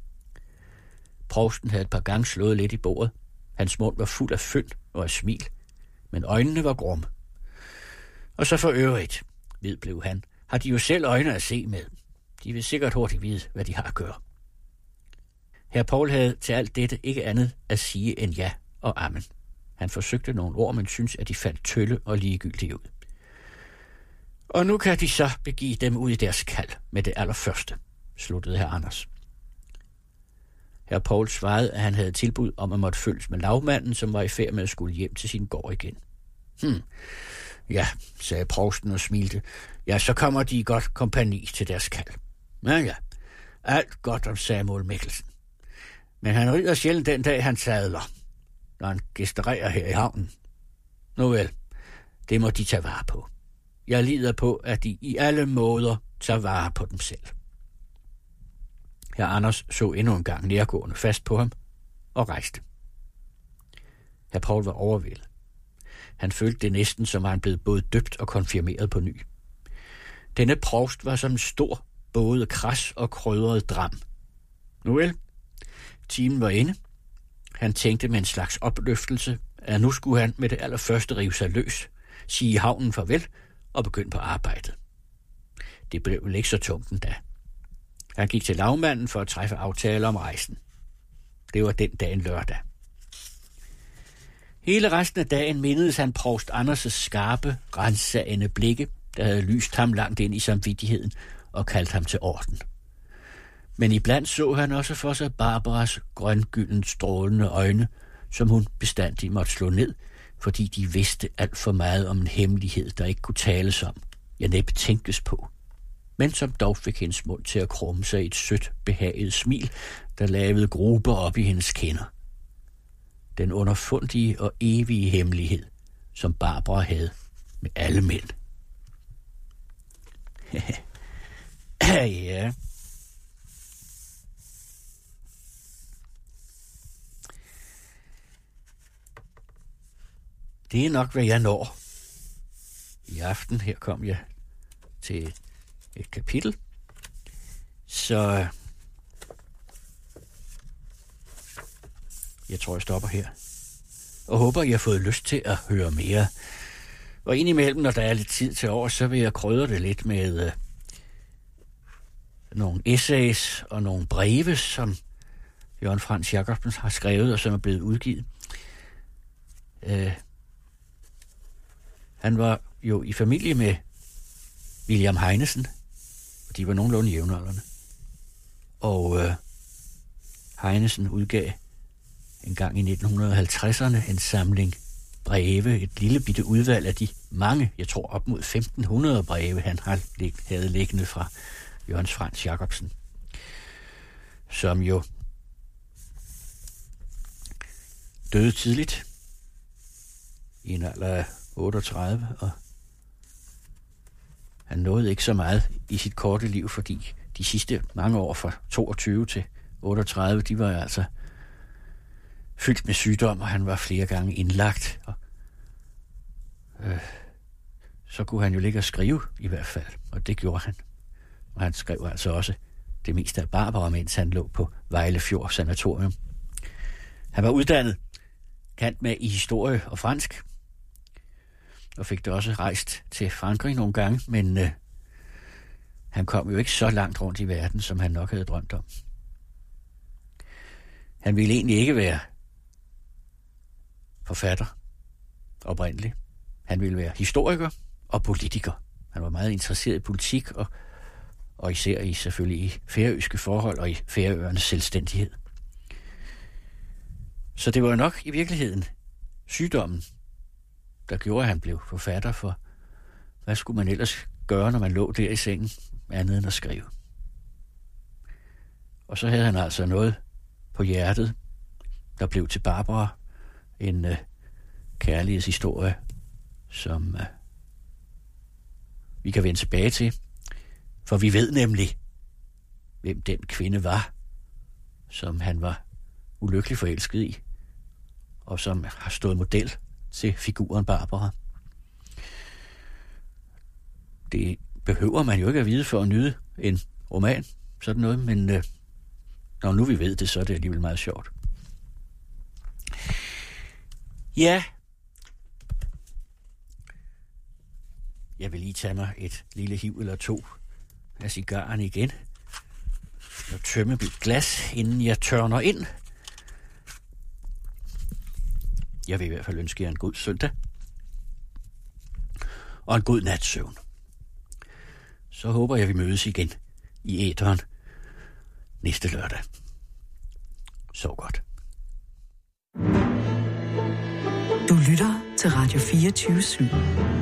Provsten havde et par gange slået lidt i bordet. Hans mund var fuld af fynd og af smil, men øjnene var grumme. Og så for øvrigt, vedblev han, har de jo selv øjne at se med. De vil sikkert hurtigt vide, hvad de har at gøre. Herr Paul havde til alt dette ikke andet at sige end ja og amen. Han forsøgte nogle ord, men syntes, at de faldt tølle og ligegyldige ud. Og nu kan de så begive dem ud i deres kald med det allerførste, sluttede herr Anders. Herr Poul svarede, at han havde tilbud om at måtte følges med lavmanden, som var i færd med at skulle hjem til sin gård igen. Ja, sagde provsten og smilte. Ja, så kommer de i godt kompagni til deres kald. Ja, alt godt om Samuel Mikkelsen. Men han rider sjældent den dag, han sadler, når han gæstererer her i havnen. Nu vel, det må de tage vare på. Jeg lider på, at de i alle måder tager vare på dem selv. Herr Anders så endnu en gang nærgående fast på ham og rejste. Herr Poul var overvældet. Han følte det næsten, som var han blevet både døbt og konfirmeret på ny. Denne provst var som en stor, både kras og krydret dram. Nu vel, timen var inde. Han tænkte med en slags opløftelse, at nu skulle han med det allerførste rive sig løs, sige havnen farvel og begynde på arbejdet. Det blev vel ikke så tungt endda. Han gik til lavmanden for at træffe aftaler om rejsen. Det var den dag en lørdag. Hele resten af dagen mindedes han provst Anders' skarpe, ransagende blikke, der havde lyst ham langt ind i samvittigheden og kaldt ham til orden. Men iblandt så han også for sig Barbaras grøngyldent strålende øjne, som hun bestandig måtte slå ned, fordi de vidste alt for meget om en hemmelighed, der ikke kunne tales om, ja næppe tænkes på, men som dog fik hendes mund til at krumme sig i et sødt, behaget smil, der lavede gruber op i hendes kinder. Den underfundige og evige hemmelighed, som Barbara havde med alle mænd. Ja. Det er nok, hvad jeg når. I aften her kom jeg til et kapitel, så jeg tror, jeg stopper her. Og håber, I har fået lyst til at høre mere. Og indimellem, når der er lidt tid til over, så vil jeg krydre det lidt med nogle essays og nogle breve, som Jørgen Frans Jacobsen har skrevet, og som er blevet udgivet. Han var jo i familie med William Heinesen, og de var nogenlunde jævnaldrende. Og Heinesen udgav en gang i 1950'erne en samling breve, et lille bitte udvalg af de mange, jeg tror op mod 1500 breve, han havde liggende fra Jørgen Frans Jacobsen, som jo døde tidligt, i en alder af 38, og han nåede ikke så meget i sit korte liv, fordi de sidste mange år fra 22 til 38, de var altså fyldt med sygdom, og han var flere gange indlagt. Og, så kunne han jo ligge og skrive i hvert fald, og det gjorde han. Og han skrev altså også det meste af Barbara, mens han lå på Vejle Fjord Sanatorium. Han var uddannet kant med i historie og fransk, og fik det også rejst til Frankrig nogle gange, men han kom jo ikke så langt rundt i verden, som han nok havde drømt om. Han ville egentlig ikke være forfatter oprindeligt. Han ville være historiker og politiker. Han var meget interesseret i politik, og især i selvfølgelig i færøske forhold og i Færøernes selvstændighed. Så det var nok i virkeligheden sygdommen, der gjorde, at han blev forfatter, for hvad skulle man ellers gøre, når man lå der i sengen, andet end at skrive. Og så havde han altså noget på hjertet, der blev til Barbara en kærlighedshistorie, som vi kan vende tilbage til, for vi ved nemlig, hvem den kvinde var, som han var ulykkelig forelsket i, og som har stået model til figuren Barbara. Det behøver man jo ikke at vide for at nyde en roman, sådan noget, men når nu vi ved det, så er det alligevel meget sjovt. Ja, jeg vil lige tage mig et lille hiv eller to af cigaren igen og tømme mit glas, inden jeg tørner ind. Jeg vil i hvert fald ønske jer en god søndag og en god natsøvn. så håber jeg, vi mødes igen i æteren næste lørdag. Så godt. Du lytter til Radio 24/7.